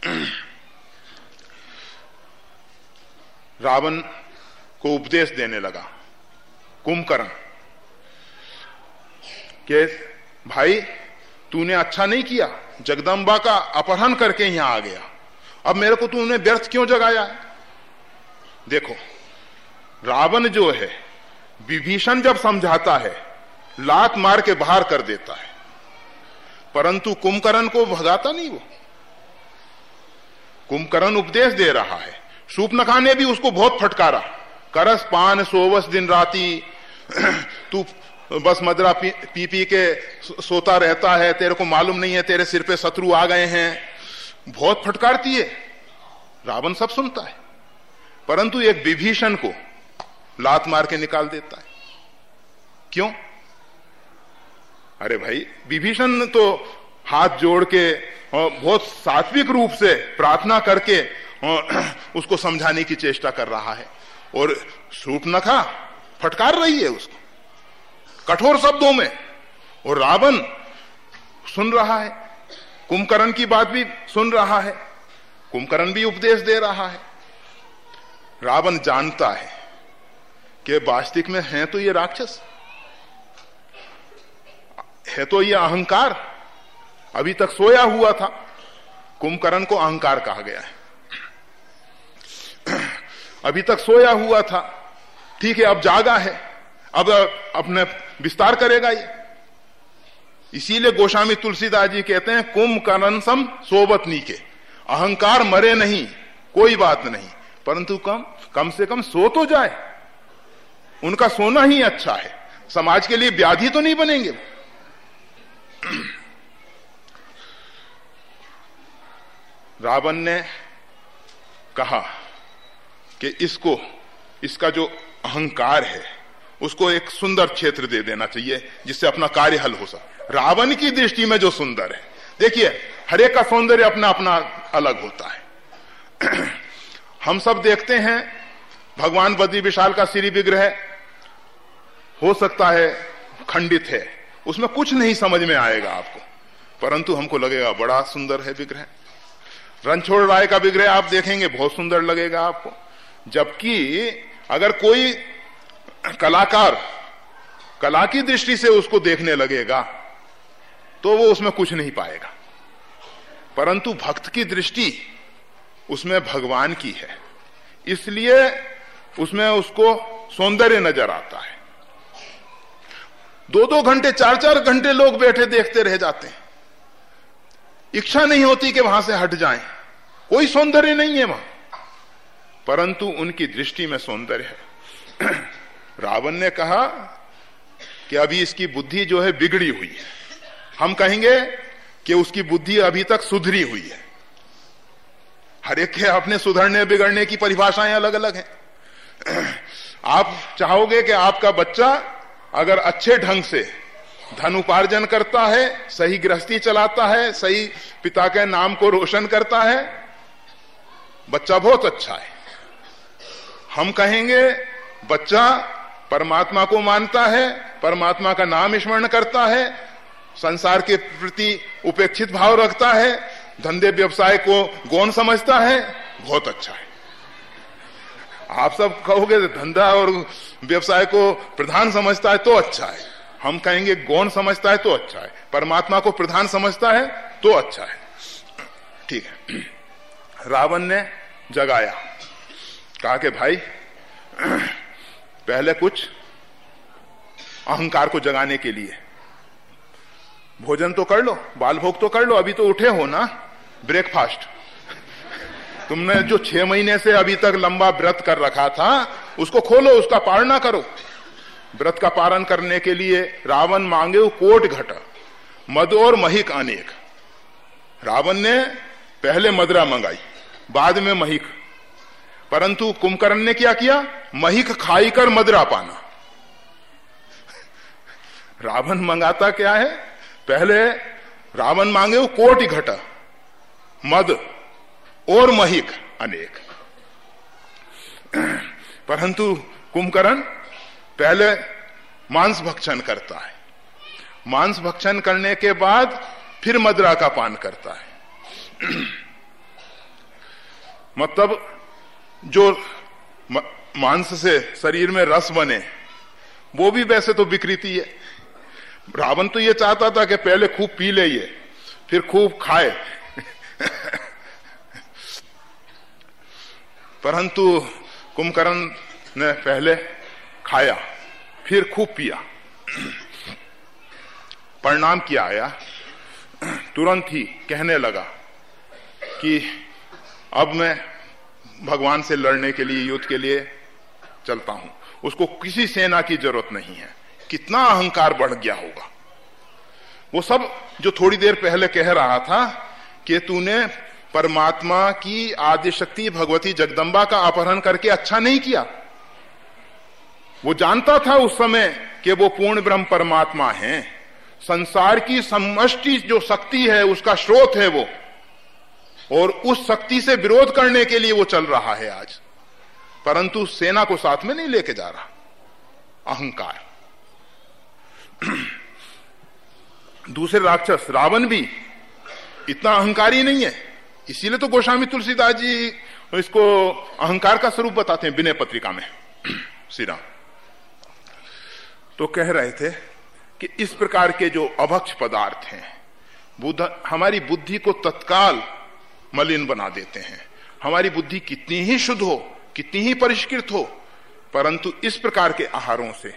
रावण को उपदेश देने लगा कुंभकर्ण के भाई, तूने अच्छा नहीं किया, जगदम्बा का अपहरण करके यहां आ गया, अब मेरे को तूने व्यर्थ क्यों जगाया है? देखो, रावण जो है, विभीषण जब समझाता है लात मार के बाहर कर देता है, परंतु कुंभकर्ण को भगाता नहीं। वो कुंभकर्ण उपदेश दे रहा है। शूर्पणखा ने भी उसको बहुत फटकारा, करस पान सोवस दिन राती, तू बस मदरा पी, पी पी के सोता रहता है, तेरे को मालूम नहीं है तेरे सिर पे शत्रु आ गए हैं, बहुत फटकारती है। रावण सब सुनता है, परंतु एक विभीषण को लात मार के निकाल देता है। क्यों? अरे भाई, विभीषण तो हाथ जोड़ के बहुत सात्विक रूप से प्रार्थना करके उसको समझाने की चेष्टा कर रहा है, और शूर्पणखा फटकार रही है उसको कठोर शब्दों में, और रावण सुन रहा है, कुंभकर्ण की बात भी सुन रहा है, कुंभकर्ण भी उपदेश दे रहा है। रावण जानता है कि वास्तविक में है तो ये राक्षस, है तो ये अहंकार, अभी तक सोया हुआ था। कुंभकर्ण को अहंकार कहा गया है, अभी तक सोया हुआ था, ठीक है, अब जागा है, अब अपने विस्तार करेगा ये। इसीलिए गोस्वामी तुलसीदास जी कहते हैं कुंभकर्ण सम सोवत नीके, अहंकार मरे नहीं, कोई बात नहीं, परंतु कम कम से कम सो तो जाए। उनका सोना ही अच्छा है, समाज के लिए व्याधि तो नहीं बनेंगे। रावण ने कहा कि इसको, इसका जो अहंकार है उसको एक सुंदर क्षेत्र दे देना चाहिए जिससे अपना कार्य हल हो सके। रावण की दृष्टि में जो सुंदर है, देखिए हर एक का सौंदर्य अपना अपना अलग होता है। हम सब देखते हैं भगवान बद्री विशाल का श्री विग्रह हो सकता है खंडित है, उसमें कुछ नहीं समझ में आएगा आपको, परंतु हमको लगेगा बड़ा सुंदर है विग्रह। रणछोड़ राय का विग्रह आप देखेंगे बहुत सुंदर लगेगा आपको, जबकि अगर कोई कलाकार कला की दृष्टि से उसको देखने लगेगा तो वो उसमें कुछ नहीं पाएगा, परंतु भक्त की दृष्टि उसमें भगवान की है, इसलिए उसमें उसको सौंदर्य नजर आता है। दो दो घंटे चार चार घंटे लोग बैठे देखते रह जाते हैं, इच्छा नहीं होती कि वहां से हट जाएं, कोई सौंदर्य नहीं है वहां, परंतु उनकी दृष्टि में सौंदर्य है। रावण ने कहा कि अभी इसकी बुद्धि जो है बिगड़ी हुई है, हम कहेंगे कि उसकी बुद्धि अभी तक सुधरी हुई है। हर एक के अपने सुधरने बिगड़ने की परिभाषाएं अलग अलग हैं। आप चाहोगे कि आपका बच्चा अगर अच्छे ढंग से धन उपार्जन करता है, सही गृहस्थी चलाता है, सही पिता के नाम को रोशन करता है, बच्चा बहुत अच्छा है। हम कहेंगे बच्चा परमात्मा को मानता है, परमात्मा का नाम स्मरण करता है, संसार के प्रति उपेक्षित भाव रखता है, धंधे व्यवसाय को गौण समझता है, बहुत अच्छा है। आप सब कहोगे धंधा और व्यवसाय को प्रधान समझता है तो अच्छा है, हम कहेंगे गौण समझता है तो अच्छा है, परमात्मा को प्रधान समझता है तो अच्छा है। ठीक है, रावण ने जगाया, कहा कि भाई पहले कुछ अहंकार को जगाने के लिए भोजन तो कर लो, बाल भोग तो कर लो, अभी तो उठे हो ना, ब्रेकफास्ट। तुमने जो छह महीने से अभी तक लंबा व्रत कर रखा था उसको खोलो, उसका पालना करो। व्रत का पालन करने के लिए रावण मांगे कोट घट मद और महिक अनेक। रावण ने पहले मदरा मंगाई, बाद में महिक, परंतु कुंभकर्ण ने क्या किया, महिक खाई कर मदरा पाना। रावण मंगाता क्या है, पहले रावण मांगे वो कोटि घट मद और महिक अनेक, परंतु कुंभकर्ण पहले मांस भक्षण करता है, मांस भक्षण करने के बाद फिर मदरा का पान करता है। मतलब जो मांस से शरीर में रस बने वो भी वैसे तो विकृति है, रावण तो ये चाहता था कि पहले खूब पी ले ये, फिर खूब खाए परंतु कुंभकर्ण ने पहले खाया फिर खूब पिया। परिणाम क्या आया? तुरंत ही कहने लगा कि अब मैं भगवान से लड़ने के लिए, युद्ध के लिए चलता हूं, उसको किसी सेना की जरूरत नहीं है। कितना अहंकार बढ़ गया होगा। वो सब जो थोड़ी देर पहले कह रहा था कि तूने परमात्मा की आदि शक्ति भगवती जगदम्बा का अपहरण करके अच्छा नहीं किया। वो जानता था उस समय कि वो पूर्ण ब्रह्म परमात्मा है, संसार की समष्टि जो शक्ति है उसका स्रोत है वो, और उस शक्ति से विरोध करने के लिए वो चल रहा है आज, परंतु सेना को साथ में नहीं लेके जा रहा। अहंकार। दूसरे राक्षस रावण भी इतना अहंकारी नहीं है, इसीलिए तो गोस्वामी तुलसीदास जी इसको अहंकार का स्वरूप बताते हैं विनय पत्रिका में। श्री राम तो कह रहे थे कि इस प्रकार के जो अभक्ष पदार्थ हैं बुद्ध हमारी बुद्धि को तत्काल मलिन बना देते हैं। हमारी बुद्धि कितनी ही शुद्ध हो, कितनी ही परिष्कृत हो, परंतु इस प्रकार के आहारों से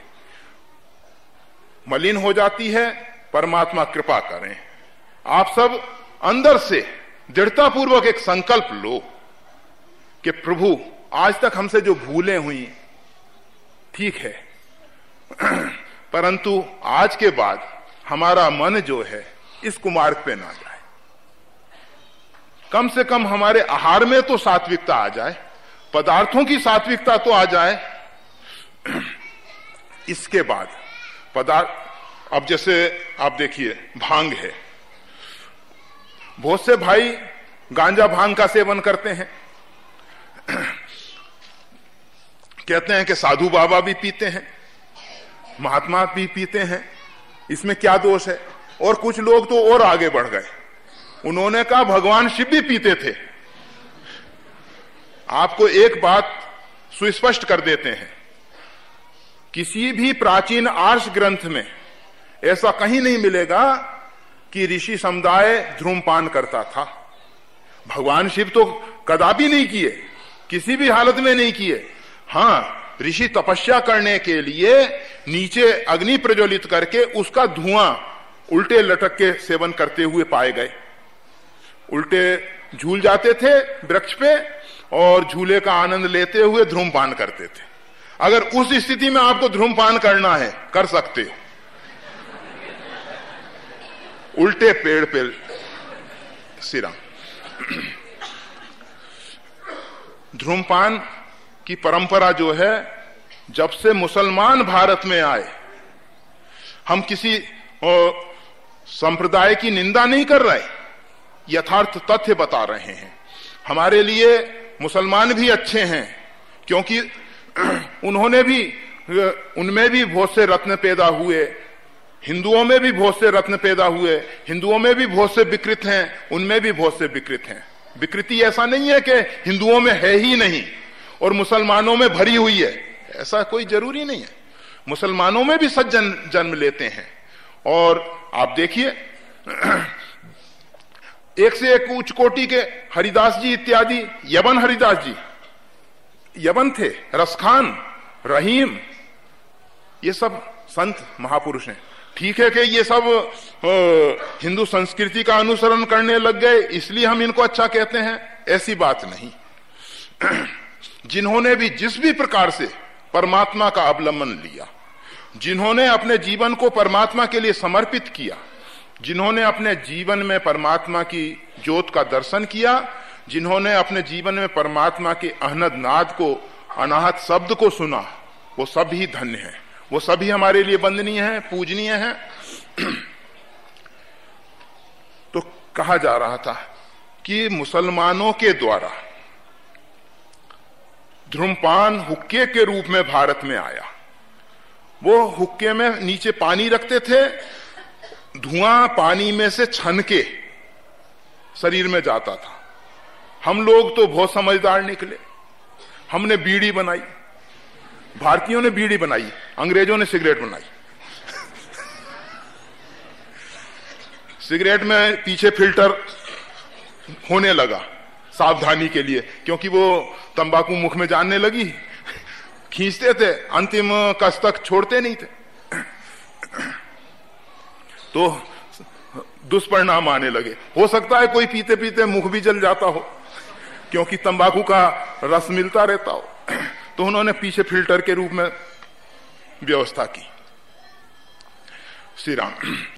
मलिन हो जाती है। परमात्मा कृपा करें। आप सब अंदर से दृढ़ता पूर्वक एक संकल्प लो कि प्रभु आज तक हमसे जो भूलें हुई ठीक है, परंतु आज के बाद हमारा मन जो है इस कुमार्ग पे ना जाए। कम से कम हमारे आहार में तो सात्विकता आ जाए, पदार्थों की सात्विकता तो आ जाए। इसके बाद पदार्थ, अब जैसे आप देखिए भांग है, बहुत से भाई गांजा भांग का सेवन करते हैं। कहते हैं कि साधु बाबा भी पीते हैं, महात्मा भी पीते हैं, इसमें क्या दोष है। और कुछ लोग तो और आगे बढ़ गए, उन्होंने कहा भगवान शिव भी पीते थे। आपको एक बात सुस्पष्ट कर देते हैं, किसी भी प्राचीन आर्ष ग्रंथ में ऐसा कहीं नहीं मिलेगा कि ऋषि समुदाय धूम्रपान करता था। भगवान शिव तो कदापि नहीं किए, किसी भी हालत में नहीं किए। हां, ऋषि तपस्या करने के लिए नीचे अग्नि प्रज्वलित करके उसका धुआं उल्टे लटक के सेवन करते हुए पाए गए। उल्टे झूल जाते थे वृक्ष पे और झूले का आनंद लेते हुए धूम्रपान करते थे। अगर उस स्थिति में आपको धूम्रपान करना है, कर सकते हो, उल्टे पेड़ पे सिरा। धूम्रपान की परंपरा जो है जब से मुसलमान भारत में आए, हम किसी संप्रदाय की निंदा नहीं कर रहे, यथार्थ तथ्य बता रहे हैं। हमारे लिए मुसलमान भी अच्छे हैं, क्योंकि उन्होंने भी, उनमें भी बहुत से रत्न पैदा हुए, हिंदुओं में भी बहुत से रत्न पैदा हुए, हिंदुओं में भी बहुत से विकृत हैं, उनमें भी बहुत से विकृत हैं। विकृति ऐसा नहीं है कि हिंदुओं में है ही नहीं और मुसलमानों में भरी हुई है, ऐसा कोई जरूरी नहीं है। मुसलमानों में भी सज्जन जन्म लेते हैं। और आप देखिए एक से एक उच्च कोटि के हरिदास जी इत्यादि, यवन हरिदास जी यवन थे, रसखान, रहीम, ये सब संत महापुरुष हैं। ठीक है कि ये सब हिंदू संस्कृति का अनुसरण करने लग गए इसलिए हम इनको अच्छा कहते हैं, ऐसी बात नहीं। जिन्होंने भी जिस भी प्रकार से परमात्मा का अवलंबन लिया, जिन्होंने अपने जीवन को परमात्मा के लिए समर्पित किया, जिन्होंने अपने जीवन में परमात्मा की ज्योत का दर्शन किया, जिन्होंने अपने जीवन में परमात्मा के अहनद नाद को, अनाहत शब्द को सुना, वो सभी धन्य हैं, वो सभी हमारे लिए वंदनीय हैं, पूजनीय हैं। तो कहा जा रहा था कि मुसलमानों के द्वारा धूम्रपान हुक्के के रूप में भारत में आया। वो हुक्के में नीचे पानी रखते थे, धुआं पानी में से छन के शरीर में जाता था। हम लोग तो बहुत समझदार निकले, हमने बीड़ी बनाई, भारतीयों ने बीड़ी बनाई, अंग्रेजों ने सिगरेट बनाई। सिगरेट में पीछे फिल्टर होने लगा सावधानी के लिए, क्योंकि वो तंबाकू मुख में जानने लगी, खींचते थे, अंतिम कस तक छोड़ते नहीं थे, तो दुष्परिणाम आने लगे। हो सकता है कोई पीते पीते मुख भी जल जाता हो, क्योंकि तंबाकू का रस मिलता रहता हो। तो उन्होंने पीछे फिल्टर के रूप में व्यवस्था की। श्री राम।